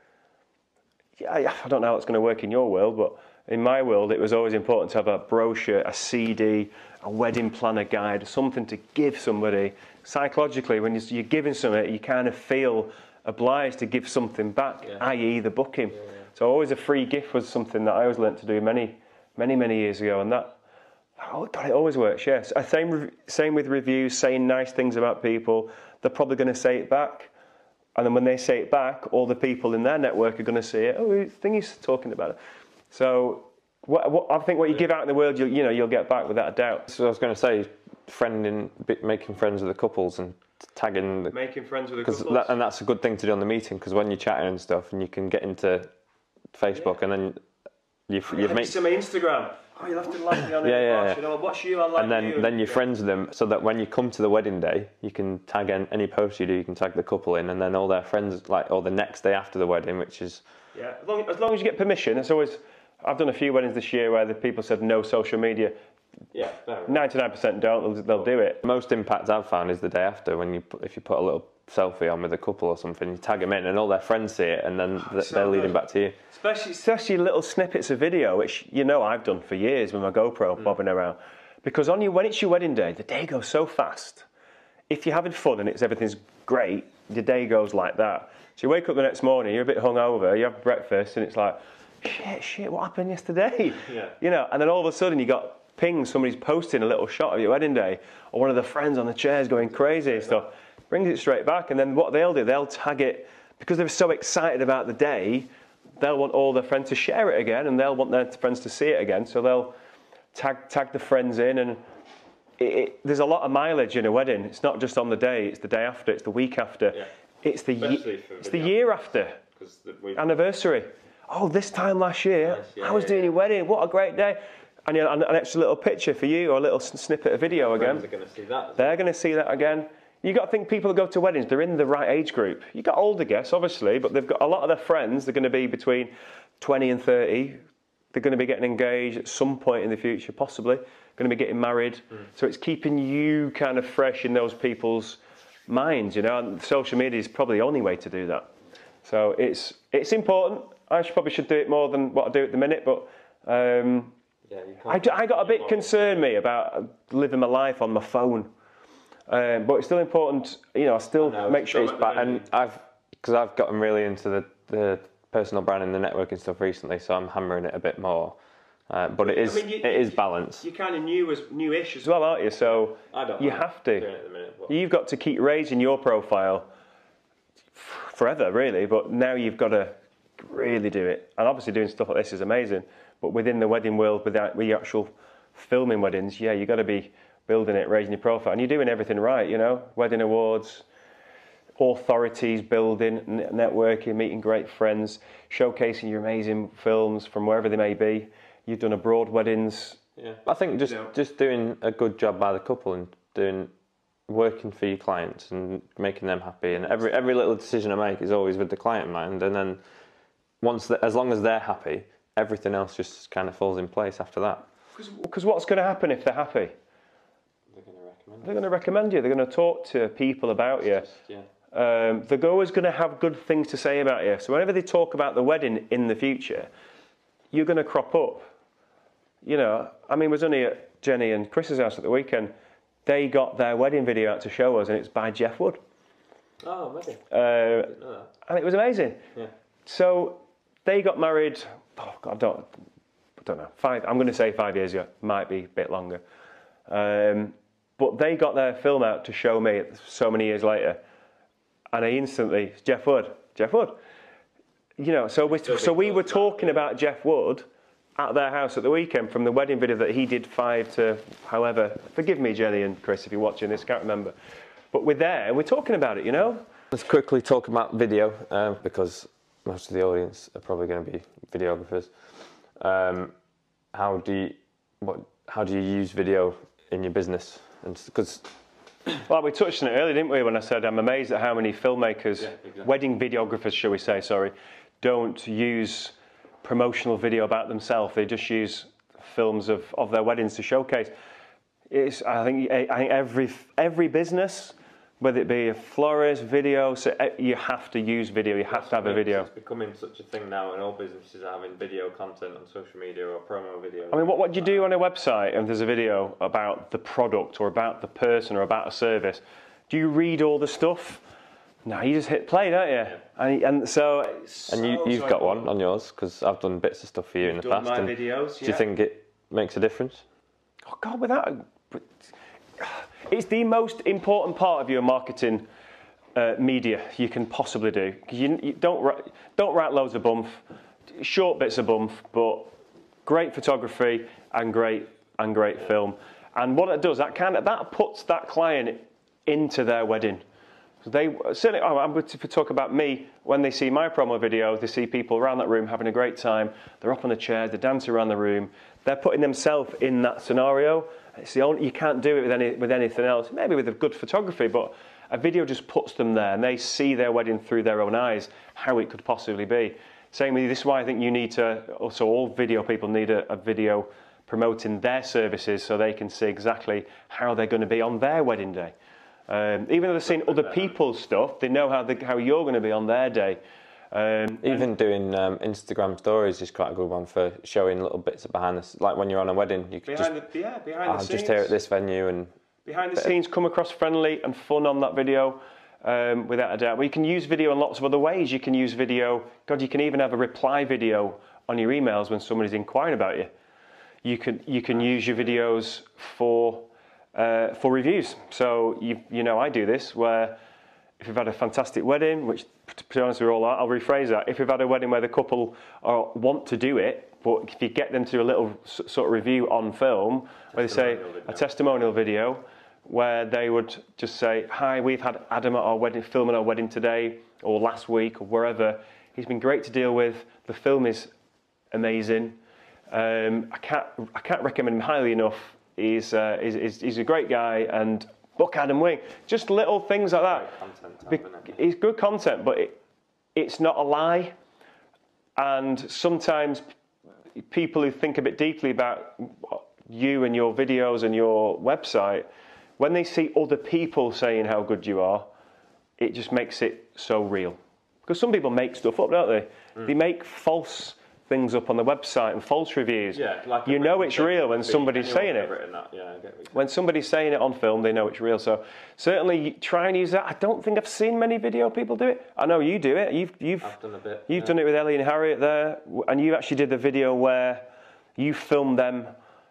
Speaker 2: Yeah, I don't know how it's going to work in your world, but in my world, it was always important to have a brochure, a C D, a wedding planner guide, something to give somebody. Psychologically, when you're giving something, you kind of feel obliged to give something back, yeah. that is the booking. Yeah, yeah. So always a free gift was something that I always learnt to do many, many, many years ago, and that, oh God, it always works, yes. Same, same with reviews, saying nice things about people. They're probably going to say it back, and then when they say it back, all the people in their network are going to see it. Oh, I think he's talking about it. So what, what, I think what you give out in the world, you'll, you know, you'll get back without a doubt.
Speaker 1: So I was going to say, friending, making friends with the couples and tagging. The,
Speaker 2: making friends with the couples.
Speaker 1: That, and that's a good thing to do on the meeting because when you're chatting and stuff, and you can get into Facebook, yeah. and then you've
Speaker 2: you
Speaker 1: make
Speaker 2: some Instagram. Oh, you'll have to like me on
Speaker 1: yeah,
Speaker 2: it.
Speaker 1: Yeah, yeah.
Speaker 2: You know, what's you? I like
Speaker 1: and then
Speaker 2: you.
Speaker 1: then you're
Speaker 2: yeah.
Speaker 1: friends with them, so that when you come to the wedding day, you can tag in, any post you do. You can tag the couple in, and then all their friends, like, or the next day after the wedding, which is
Speaker 2: yeah. As long as, long as you get permission, it's always. I've done a few weddings this year where the people said no social media.
Speaker 3: Yeah,
Speaker 2: ninety-nine percent don't. They'll, they'll do it.
Speaker 1: Most impact I've found is the day after when you put, if you put a little selfie on with a couple or something, you tag them in, and all their friends see it, and then oh, so they're leading back to you.
Speaker 2: Especially, especially little snippets of video, which you know I've done for years with my GoPro mm. bobbing around, because on your when it's your wedding day, the day goes so fast. If you're having fun and it's everything's great, the day goes like that. So you wake up the next morning, you're a bit hungover, you have breakfast, and it's like, shit, shit, what happened yesterday?
Speaker 3: Yeah.
Speaker 2: You know, and then all of a sudden you got. Ping, somebody's posting a little shot of your wedding day, or one of the friends on the chairs going crazy and stuff, brings it straight back, and then what they'll do, they'll tag it, because they're so excited about the day, they'll want all their friends to share it again, and they'll want their friends to see it again, so they'll tag tag the friends in, and it, it, there's a lot of mileage in a wedding. It's not just on the day, it's the day after, it's the week after, yeah. it's the ye- it's the year after, the anniversary. Oh, this time last year, nice, yeah, I was yeah, doing yeah. your wedding, what a great day. And you know, an extra little picture for you, or a little snippet of video again.
Speaker 3: They're going to see that.
Speaker 2: They're going to see that again. You got to think people that go to weddings, they're in the right age group. You got older guests, obviously, but they've got a lot of their friends. They're going to be between twenty and thirty. They're going to be getting engaged at some point in the future, possibly. Going to be getting married. Mm. So it's keeping you kind of fresh in those people's minds, you know. And social media is probably the only way to do that. So it's it's important. I should, probably should do it more than what I do at the minute, but. Um,
Speaker 3: Yeah,
Speaker 2: I, I got a bit concerned, me, about living my life on my phone, um, but it's still important. You know, I still know, make sure it's back.
Speaker 1: And I've because I've gotten really into the, the personal branding, the networking stuff recently, so I'm hammering it a bit more. Uh, but it is I mean, you, it is balance.
Speaker 2: You're kind of new as newish as well, aren't you? So
Speaker 3: I don't
Speaker 2: you have to.
Speaker 3: Doing it at the minute, but...
Speaker 2: You've got to keep raising your profile forever, really. But now you've got to really do it. And obviously, doing stuff like this is amazing. But within the wedding world, with the actual filming weddings, yeah, you've got to be building it, raising your profile. And you're doing everything right, you know, wedding awards, authorities, building, networking, meeting great friends, showcasing your amazing films from wherever they may be. You've done abroad weddings.
Speaker 1: Yeah, I think just, you know. just doing a good job by the couple and doing working for your clients and making them happy. And every every little decision I make is always with the client in mind. And then once, the, as long as they're happy, everything else just kind of falls in place after that.
Speaker 2: Because what's going to happen if they're happy?
Speaker 3: They're going to recommend
Speaker 2: They're going to recommend you. They're going to talk to people about you.
Speaker 3: Just, yeah.
Speaker 2: Um, they're always going to have good things to say about you. So whenever they talk about the wedding in the future, you're going to crop up. You know, I mean, I was only at Jenny and Chris's house at the weekend. They got their wedding video out to show us, and it's by Jeff Wood.
Speaker 1: Oh, amazing.
Speaker 2: Uh,
Speaker 1: I didn't know that.
Speaker 2: And it was amazing.
Speaker 1: Yeah.
Speaker 2: So they got married, oh God, I don't, I don't know, five, I'm going to say five years ago, might be a bit longer. Um, but they got their film out to show me so many years later. And I instantly, Jeff Wood, Jeff Wood. You know, so we, so we were talking about Jeff Wood at their house at the weekend from the wedding video that he did five to however. Forgive me, Jenny and Chris, if you're watching this, can't remember. But we're there and we're talking about it, you know?
Speaker 1: Let's quickly talk about video, um, because most of the audience are probably going to be videographers. Um, how do you, what, how do you use video in your business? And because
Speaker 2: well, we touched on it earlier, didn't we? When I said I'm amazed at how many filmmakers,
Speaker 3: Yeah, exactly.
Speaker 2: wedding videographers, shall we say, sorry, don't use promotional video about themselves. They just use films of, of their weddings to showcase. It's, I think, I think every every business, whether it be a florist, video, so you have to use video. You have to have a video.
Speaker 3: It's becoming such a thing now, and all businesses are having video content on social media or promo videos.
Speaker 2: I mean, what, what do you do on a website if there's a video about the product or about the person or about a service? Do you read all the stuff? No, you just hit play, don't you? Yeah. And, and so...
Speaker 1: and you,
Speaker 2: so,
Speaker 1: you've
Speaker 2: so
Speaker 1: got one on yours, because I've done bits of stuff for you in the
Speaker 2: done
Speaker 1: past.
Speaker 2: my
Speaker 1: and
Speaker 2: videos,
Speaker 1: do you
Speaker 2: yeah.
Speaker 1: think it makes a difference?
Speaker 2: Oh, God, without... It's the most important part of your marketing uh, media you can possibly do. You, you don't, write, don't write loads of bumf, short bits of bumf, but great photography and great and great film. And what it does, that kind of, that puts that client into their wedding. They certainly. Oh, I'm going to talk about me. When they see my promo videos, they see people around that room having a great time. They're up on the chairs, they're dancing around the room. They're putting themselves in that scenario. It's the only, you can't do it with any with anything else. Maybe with a good photography, but a video just puts them there, and they see their wedding through their own eyes, how it could possibly be. Same with you. This is why I think you need to. Also, all video people need a, a video promoting their services, so they can see exactly how they're going to be on their wedding day. Um, even though they've seen other people's stuff, they know how, the, how you're going to be on their day. Um,
Speaker 1: Even doing um, Instagram stories is quite a good one for showing little bits of behind the, like when you're on a wedding, you could
Speaker 2: behind
Speaker 1: just,
Speaker 2: the, yeah, behind
Speaker 1: oh,
Speaker 2: the
Speaker 1: I'm
Speaker 2: scenes.
Speaker 1: just here at this venue and
Speaker 2: Behind the scenes, come across friendly and fun on that video, um, without a doubt. But you can use video in lots of other ways. You can use video, God, you can even have a reply video on your emails when somebody's inquiring about you. You can, you can use your videos for... Uh, for reviews. So, you, you know, I do this where if you've had a fantastic wedding, which to be honest, we're all I'll rephrase that. If you've had a wedding where the couple are, want to do it, but if you get them to do a little sort of review on film, where they say a testimonial video, where they would just say, hi, we've had Adam at our wedding, filming our wedding today, or last week, or wherever. He's been great to deal with. The film is amazing. Um, I can't, I can't recommend him highly enough. He's, uh, he's, he's a great guy, and book Adam Wing. Just little things like that.
Speaker 3: Content,
Speaker 2: Be-
Speaker 3: isn't it?
Speaker 2: it's good content, but it, it's not a lie. And sometimes people who think a bit deeply about you and your videos and your website, when they see other people saying how good you are, it just makes it so real. Because some people make stuff up, don't they? Mm. They make false things up on the website and false reviews.
Speaker 3: Yeah, like
Speaker 2: you know it's real when somebody's saying it.
Speaker 3: That. Yeah, I get what
Speaker 2: when somebody's saying it on film, they know it's real. So certainly try and use that. I don't think I've seen many video people do it. I know you do it. You've you've
Speaker 3: I've done a bit.
Speaker 2: You've
Speaker 3: yeah.
Speaker 2: done it with Ellie and Harriet there, and you actually did the video where you filmed them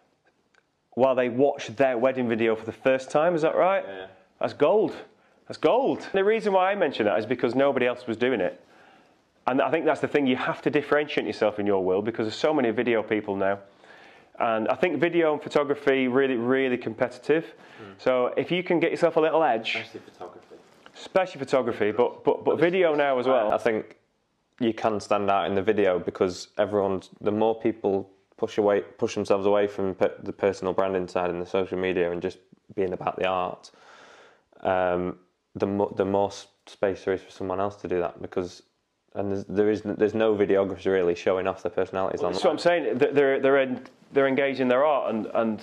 Speaker 2: while they watched their wedding video for the first time. Is that right?
Speaker 3: Yeah.
Speaker 2: That's gold. That's gold. And the reason why I mention that is because nobody else was doing it. And I think that's the thing, you have to differentiate yourself in your world because there's so many video people now. And I think video and photography really, really competitive. Mm. So if you can get yourself a little edge...
Speaker 3: Especially photography.
Speaker 2: Especially photography, but, but, but video now as well.
Speaker 1: I think you can stand out in the video because everyone's... The more people push away, push themselves away from pe- the personal branding side and the social media and just being about the art, um, the, mo- the more space there is for someone else to do that because... And there's, there is there's no videographers really showing off their personalities
Speaker 2: Well,
Speaker 1: online.
Speaker 2: that's what I'm saying. They're they're they're engaged in their art, and and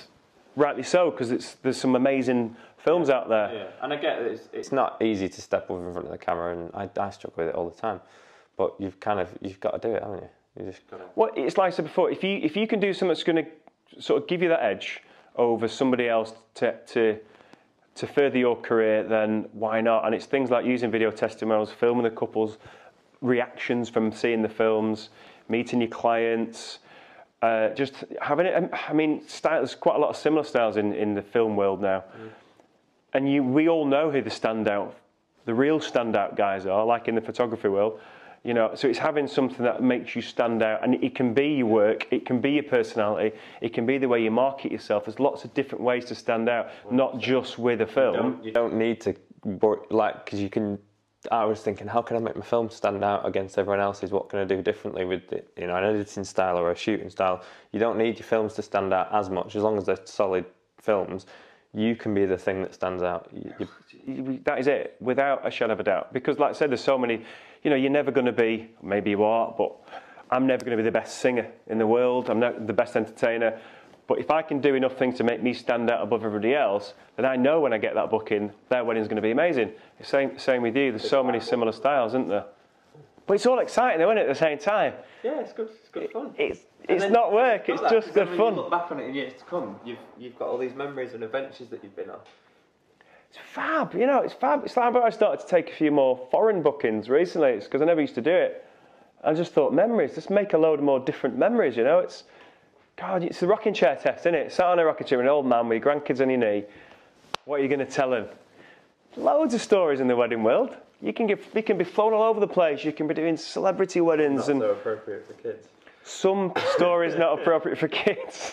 Speaker 2: rightly so, because it's there's some amazing films out there.
Speaker 1: Yeah, and I get it, it's, it's not easy to step up in front of the camera, and I, I struggle with it all the time. But you've kind of you've got to do it, haven't you? You just got to.
Speaker 2: Well, it's like I said before. If you if you can do something that's going to sort of give you that edge over somebody else to to to further your career, then why not? And it's things like using video testimonials, filming the couples, reactions from seeing the films, meeting your clients. Uh, just having it. I mean, style, there's quite a lot of similar styles in, in the film world now, mm. and you we all know who the standout, the real standout guys are, like in the photography world, you know. So it's having something that makes you stand out, and it can be your work, it can be your personality, it can be the way you market yourself. There's lots of different ways to stand out, not just with a film.
Speaker 1: You don't, you don't need to, like, because you can. I was thinking, how can I make my film stand out against everyone else's? What can I do differently with it? You know, an editing style or a shooting style? You don't need your films to stand out as much, as long as they're solid films. You can be the thing that stands out. You,
Speaker 2: you... That is it, without a shadow of a doubt. Because, like I said, there's so many. You know, you're never going to be. Maybe you are, but I'm never going to be the best singer in the world. I'm not the best entertainer. But if I can do enough things to make me stand out above everybody else, then I know when I get that booking, their wedding's going to be amazing. Same, same with you. There's so many similar styles, isn't there? But it's all exciting, though, isn't it, at the same time?
Speaker 1: Yeah, it's good. It's good fun.
Speaker 2: It's it's then, not work. It's not just good fun.
Speaker 1: When you look back on it in years to come, you've you've got all these memories and adventures that you've been on.
Speaker 2: It's fab, you know. It's fab. It's like I started to take a few more foreign bookings recently. It's because I never used to do it. I just thought memories. Just make a load of more different memories. You know, it's. God, it's the rocking chair test, isn't it? Sat on a rocking chair with an old man with your grandkids on your knee. What are you going to tell them? Loads of stories in the wedding world. You can get, you can be flown all over the place. You can be doing celebrity weddings.
Speaker 3: Not
Speaker 2: and
Speaker 3: so appropriate for kids.
Speaker 2: Some stories not appropriate for kids.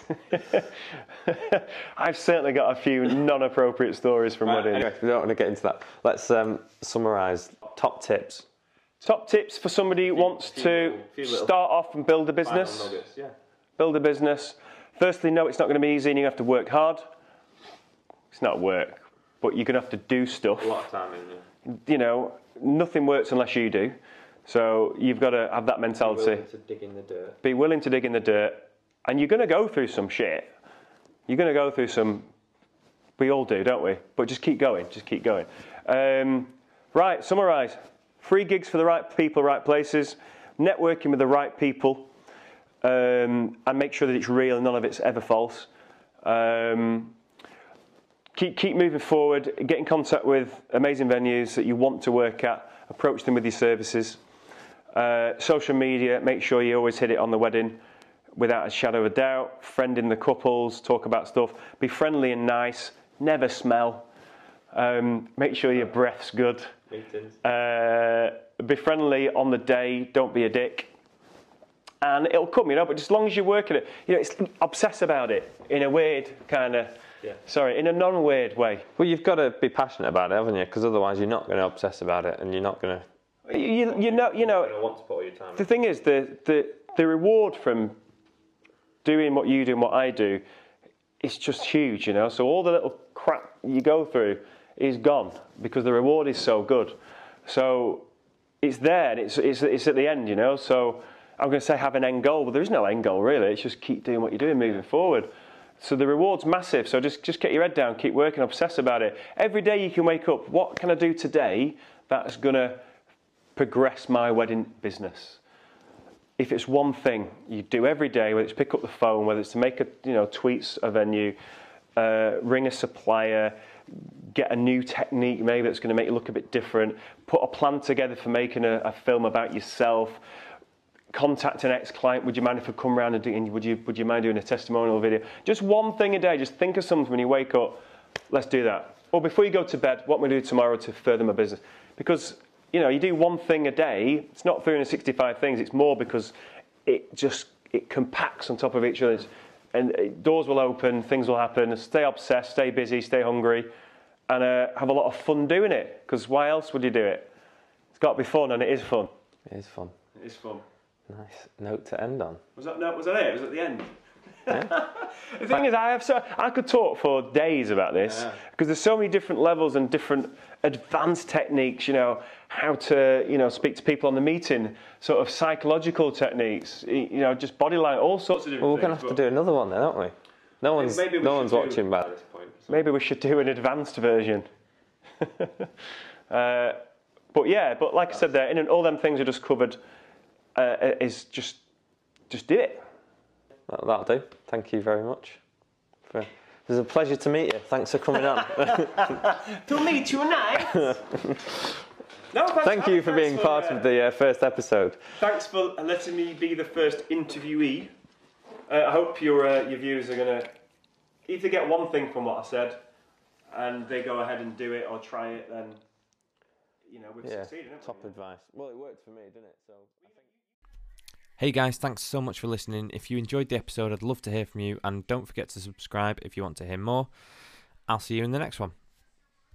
Speaker 2: I've certainly got a few non-appropriate stories from
Speaker 1: right,
Speaker 2: weddings.
Speaker 1: Anyway, we don't want to get into that. Let's um, summarise top tips.
Speaker 2: Top tips for somebody who wants
Speaker 3: few
Speaker 2: to
Speaker 3: little, few little
Speaker 2: start off and build a business.
Speaker 3: Nuggets, yeah.
Speaker 2: Build a business. Firstly, no, it's not going to be easy and you have to work hard. It's not work, but you're going to have to do stuff.
Speaker 3: A lot of time in, yeah.
Speaker 2: You know, nothing works unless you do. So you've got to have that mentality.
Speaker 3: Be willing to dig in the dirt.
Speaker 2: Be willing to dig in the dirt. And you're going to go through some shit. You're going to go through some... We all do, don't we? But just keep going. Just keep going. Um, right, summarise. Free gigs for the right people, right places. Networking with the right people. Um, and make sure that it's real and none of it's ever false. Um, keep keep moving forward. Get in contact with amazing venues that you want to work at. Approach them with your services. Uh, social media. Make sure you always hit it on the wedding, without a shadow of a doubt. Friending the couples. Talk about stuff. Be friendly and nice. Never smell. Um, make sure your breath's good.
Speaker 3: Meetings.
Speaker 2: Uh, be friendly on the day. Don't be a dick. And it'll come, you know, but as long as you work at it, you know, it's obsess about it in a weird kind of,
Speaker 3: yeah.
Speaker 2: sorry, in a non-weird way.
Speaker 1: Well, you've got to be passionate about it, haven't you? Because otherwise you're not going to obsess about it and you're not going
Speaker 2: to... You, you know, you know,
Speaker 3: I want to put all your time
Speaker 2: the
Speaker 3: in.
Speaker 2: thing is, the, the, the reward from doing what you do and what I do is just huge, you know. So all the little crap you go through is gone because the reward is so good. So it's there and it's, it's, it's at the end, you know, so... I'm going to say have an end goal, but there is no end goal really. It's just keep doing what you're doing, moving forward. So the reward's massive. So just, just get your head down, keep working, obsess about it. Every day you can wake up, what can I do today that's going to progress my wedding business? If it's one thing you do every day, whether it's pick up the phone, whether it's to make a, you know, tweets a venue, uh, ring a supplier, get a new technique maybe that's going to make you look a bit different, put a plan together for making a, a film about yourself, contact an ex-client, would you mind if I come round and do, would you, would you mind doing a testimonial video? Just one thing a day, just think of something when you wake up, let's do that. Or before you go to bed, what am I going to do tomorrow to further my business? Because, you know, you do one thing a day, it's not three hundred sixty-five things, it's more because it just, it compacts on top of each other. And doors will open, things will happen, stay obsessed, stay busy, stay hungry, and uh, have a lot of fun doing it. Because why else would you do it? It's got to be fun, and it is fun.
Speaker 1: It is fun.
Speaker 2: It is fun.
Speaker 1: Nice note to end on.
Speaker 2: Was that no? Was that it? Was that the end? Yeah. The thing is, I have so I could talk for days about this
Speaker 3: yeah.
Speaker 2: because there's so many different levels and different advanced techniques. You know, how to you know speak to people on the meeting, sort of psychological techniques. You know, just body language, all sorts of different.
Speaker 1: Well, we're
Speaker 2: things,
Speaker 1: going to have to do another one then, aren't we? No one's
Speaker 3: Maybe we
Speaker 1: no
Speaker 3: should
Speaker 1: one's
Speaker 3: do
Speaker 1: watching
Speaker 3: by
Speaker 1: back.
Speaker 3: this point. So.
Speaker 2: Maybe we should do an advanced version. uh, but yeah, but like I said there, in all them things I just covered uh, is just just do it.
Speaker 1: That, that'll do. Thank you very much. For, it was a pleasure to meet you. Thanks for coming on.
Speaker 2: To meet you night. No, thanks,
Speaker 1: Thank you for
Speaker 2: thanks
Speaker 1: being part
Speaker 2: uh,
Speaker 1: of the uh, first episode.
Speaker 2: Thanks for letting me be the first interviewee. Uh, I hope your uh, your viewers are going to either get one thing from what I said and they go ahead and do it or try it, then, you know, we've
Speaker 1: Yeah,
Speaker 2: succeeded, haven't
Speaker 1: top
Speaker 2: we?
Speaker 1: advice. Well, it worked for me, didn't it? So I think...
Speaker 4: Hey guys, thanks so much for listening. If you enjoyed the episode, I'd love to hear from you, and don't forget to subscribe if you want to hear more. I'll see you in the next one.